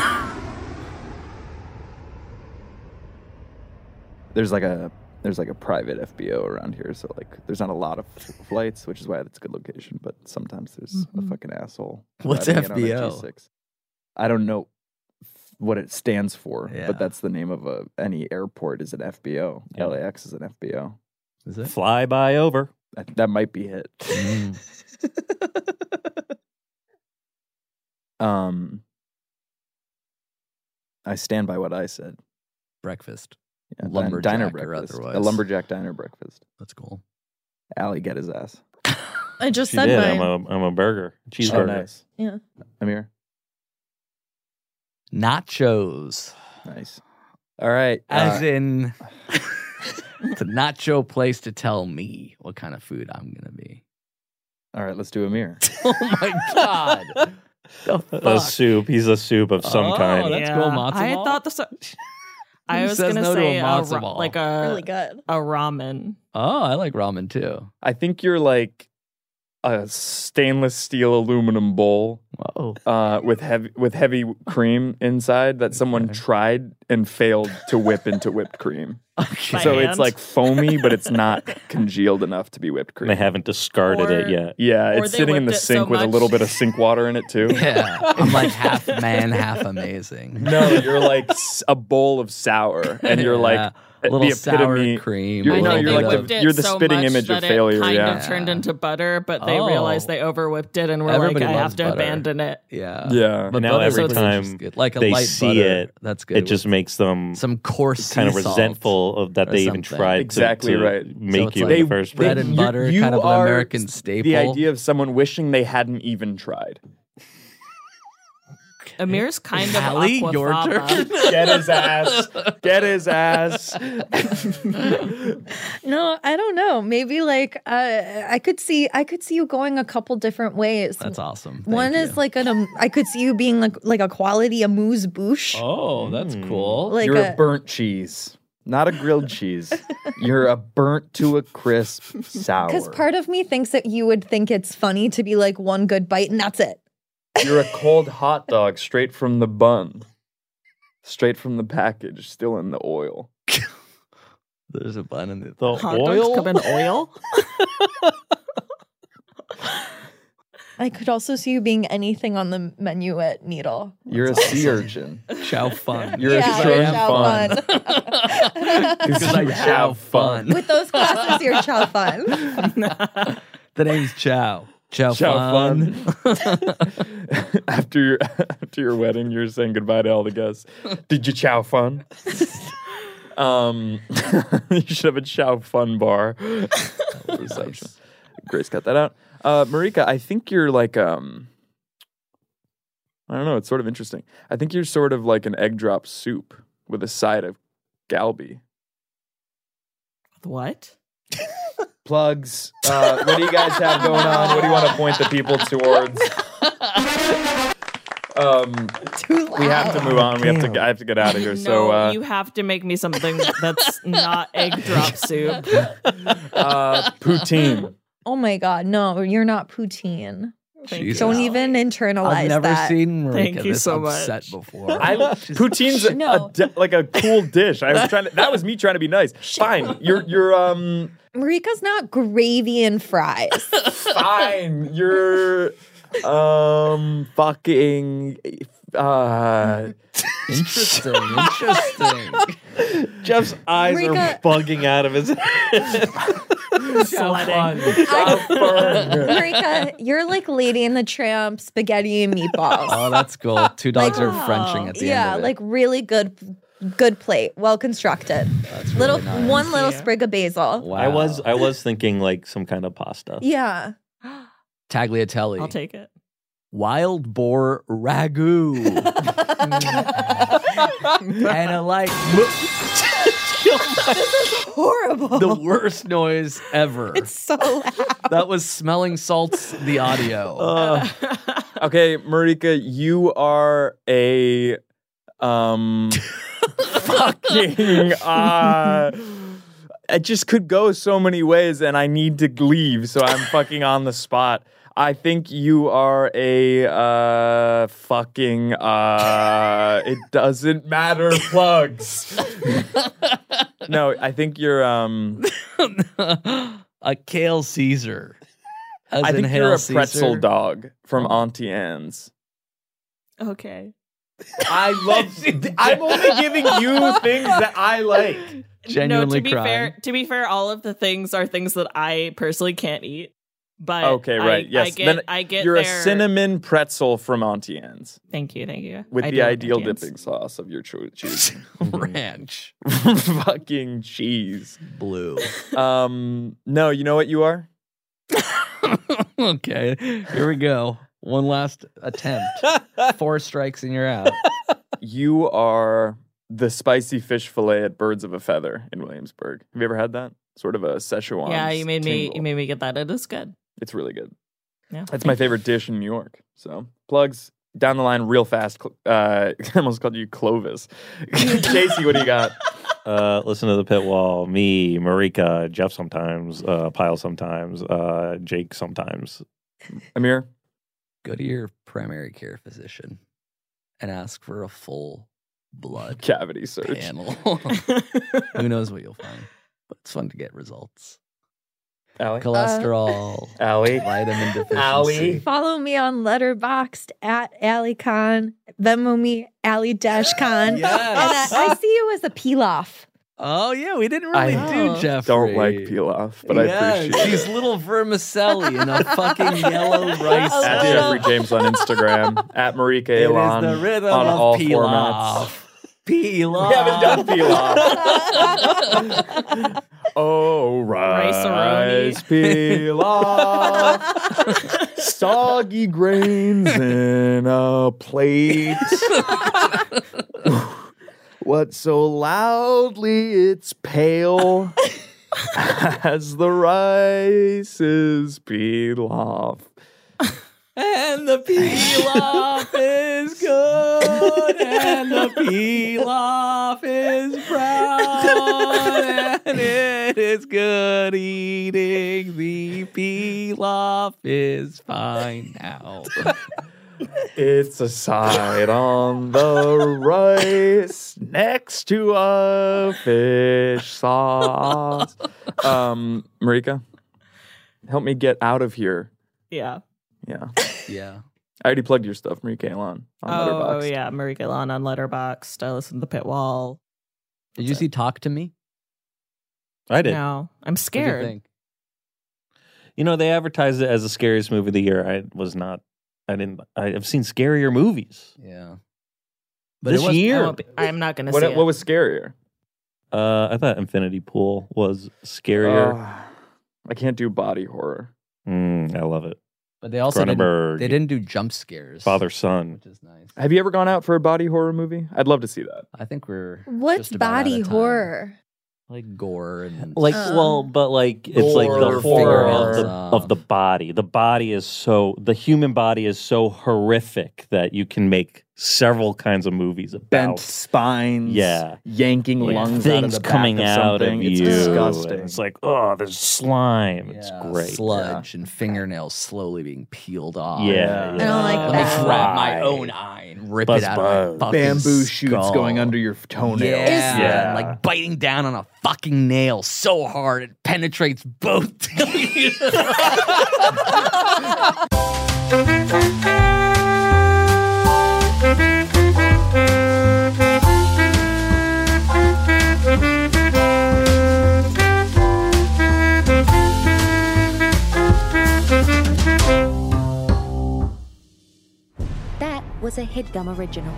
There's like a private FBO around here, so like there's not a lot of flights, which is why it's a good location. But sometimes there's a fucking asshole. What's driving in on a FBO? G6. I don't know what it stands for, Yeah. but that's the name of any airport is an FBO. Yeah. LAX is an FBO. Is it? Fly by over. That might be it. I stand by what I said. Breakfast. Yeah, Lumberjack diner or breakfast. otherwise. A lumberjack diner breakfast. That's cool. Allie, get his ass. I just She said did. mine. I'm a burger. Cheeseburger. Oh, nice. Yeah. Amir, Nachos. nice. All right. As in, it's a nacho place to tell me what kind of food I'm going to be. All right, let's do Amir. Oh my God. The A fuck? soup. He's a soup of some Oh, kind. that's cool. Matzo I ball? thought I Who was says gonna no to say a matzo ball? like a Really good. a ramen. Oh, I like ramen too. I think you're like a stainless steel aluminum bowl Whoa. with heavy cream inside that someone tried and failed to whip into whipped cream. Okay. So By it's hand? like foamy, but it's not congealed enough to be whipped cream. They haven't discarded it Or- yet. Yeah, Or it's they sitting in the whipped it so sink with a much- little bit of sink water in it too. Yeah. I'm like half man, half amazing. No, you're like a bowl of sour, and you're like Yeah. A little the epitome. sour cream. You're, a no, little you're bit like of- the, you're the so spitting much image of that failure. It kind Yeah, of turned into butter, but they Oh. realized they over whipped it and were Everybody like, I loves have to butter. abandon it. Yeah. yeah. But And now butter every toast is time just good. Like a they light see butter. it, That's good. It just makes them some coarse kind of sea salt resentful of that or they even something. tried Exactly to right. make it's you like in the first bread place. and butter, kind of an are American staple. The idea of someone wishing they hadn't even tried. Amir's kind of Allie, your aquafaba. turn. Get his ass. Get his ass. No, I don't know. Maybe like I could see you going a couple different ways. That's awesome. One Thank is you. like I could see you being like a quality amuse bouche. Oh, that's cool. Like You're a burnt cheese, not a grilled cheese. You're a burnt to a crisp sour. Because part of me thinks that you would think it's funny to be like one good bite and that's it. You're a cold hot dog straight from the bun. Straight from the package, still in the oil. There's a bun in the Hot dogs come in oil. I could also see you being anything on the menu at Needle. You're a sea urchin. Chow fun. You're Yeah, a shrimp you're chow fun. Because I chow fun. With those glasses, you're chow fun. The name's Chow. Chow fun. After your wedding, you're saying goodbye to all the guests. Did you chow fun? You should have a Chow Fun Bar. Reception. Grace cut that out. Marika, I think you're like I don't know. It's sort of interesting. I think you're sort of like an egg drop soup with a side of Galbi. What? Plugs. What do you guys have going on? What do you want to point the people towards? We have to move on. I have to get out of here. No, So you have to make me something that's not egg drop soup. poutine. Oh my God, no, you're not poutine. Jesus. Don't even internalize I've never that. seen Marika Thank you this so upset much. before. Poutine's like a cool dish. I was trying. That was me trying to be nice. Fine. You're Marika's not gravy and fries. fine. You're fucking Interesting. Jeff's eyes are Marika- bugging out of his head. Marika, you're like Lady and the Tramp, spaghetti and meatballs. Oh, that's cool. Two dogs are Like- Frenching at the Yeah, end of it. like really good plate, well constructed. That's Little really nice. one little sprig of basil. Wow. I was thinking like some kind of pasta. Yeah. Tagliatelle. I'll take it. Wild boar ragu. And a light. This is horrible. The worst noise ever. It's so loud. That was smelling salts, the audio. Okay, Marika, you are a fucking it just could go so many ways and I need to leave, so I'm fucking on the spot. I think you are a fucking it doesn't matter plugs. No, I think you're A kale Caesar. As I in think Hail you're a Caesar. pretzel dog from Auntie Anne's. Okay. I love I'm only giving you things that I like. Genuinely no, crying. to be fair, all of the things are things that I personally can't eat. But Okay, right. Yes. Then you're a cinnamon pretzel from Auntie Anne's Thank you. with I the do like ideal Auntie Anne's. dipping sauce of your choosing. Ranch. Fucking cheese. Blue. No, you know what you are? Okay, here we go. One last attempt. 4 strikes and you're out. You are the spicy fish fillet at Birds of a Feather in Williamsburg. Have you ever had that? Sort of a Szechuan. Yeah, you made tingle. me get that. It is good. It's really good. Yeah. That's my favorite dish in New York. So plugs down the line real fast. I almost called you Clovis. Casey, what do you got? Listen to the pit wall. Me, Marika, Jeff sometimes, Pyle sometimes, Jake sometimes. Amir? Go to your primary care physician and ask for a full blood Cavity search. panel. Who knows what you'll find? But it's fun to get results. Allie? Cholesterol, Allie? vitamin deficiency. Allie? Follow me on Letterboxd at Allie Khan. Venmo me Allie-Khan. Yes. And I see you as a pilaf. Oh yeah, we didn't really I do Jeffrey. Don't like pilaf, but I appreciate it. These little vermicelli in a fucking yellow rice At dish. Jeffrey James on Instagram. At Marika It is Elon the rhythm on of all pilaf. formats. Pilaf. We haven't done pilaf. Oh, rice pilaf. Soggy grains in a plate. What so loudly it's pale as the rice is pilaf. And the pilaf is good, and the pilaf is brown, and it is good eating. The pilaf is fine now. It's a side on the rice next to a fish sauce. Marika, help me get out of here. Yeah. Yeah. Yeah. I already plugged your stuff, Marika Elon on Oh Letterboxd. yeah, Marika Elon on Letterboxd. I listened to the Pit Wall. Did you see Talk to Me? I did. No, I'm What do you scared. think? You know, they advertised it as the scariest movie of the year. I've seen scarier movies. Yeah. This I year. won't be- I'm not going to see What it. was scarier? I thought Infinity Pool was scarier. I can't do body horror. I love it. But they also Cronenberg. didn't do jump scares. Father Son. Which is nice. Have you ever gone out for a body horror movie? I'd love to see that. I think we're What's just about out body of time. horror? Like gore and Like, but like it's like the Gore, horror fingernails of the body. The body is the human body is so horrific that you can make several kinds of movies about Bent spines. Yeah. Yanking Like lungs things out of the back coming of out of something. you. It's disgusting. and It's like, oh, there's slime. It's great. sludge and fingernails slowly being peeled off. Yeah, I don't like Let that. me grab my own eye and rip it out of my fucking Bamboo shoots skull. going under your toenails. Yeah, Yeah. and like biting down on a fucking nail so hard it penetrates both. That was a HeadGum original.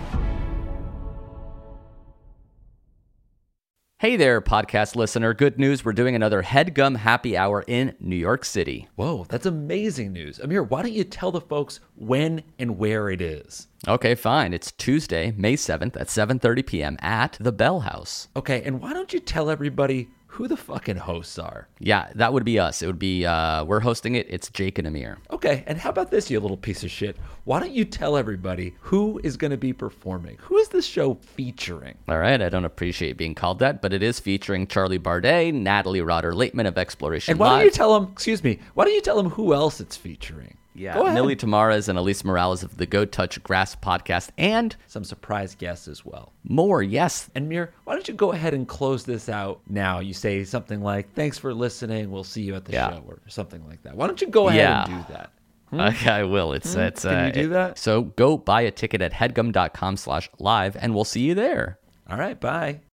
Hey there, podcast listener. Good news. We're doing another HeadGum happy hour in New York City. Whoa, that's amazing news. Amir, why don't you tell the folks when and where it is? Okay, fine. It's Tuesday, May 7th at 7:30 p.m. at the Bell House. Okay, and why don't you tell everybody who the fucking hosts are? Yeah, that would be us. It would be, we're hosting it. It's Jake and Amir. Okay, and how about this, you little piece of shit? Why don't you tell everybody who is going to be performing? Who is this show featuring? All right, I don't appreciate being called that, but it is featuring Charlie Bardet, Natalie Rotter-Laitman of Exploration And why Live. don't you tell them, why don't you tell them who else it's featuring? Yeah, Go ahead. Millie Tamares and Elise Morales of the Go Touch Grass podcast, and some surprise guests as well. More, yes. And Mir, why don't you go ahead and close this out now? You say something like, thanks for listening, we'll see you at the show, or something like that. Why don't you go ahead and do that? Okay, I will. It's Can you do that? So go buy a ticket at headgum.com/live, and we'll see you there. All right, bye.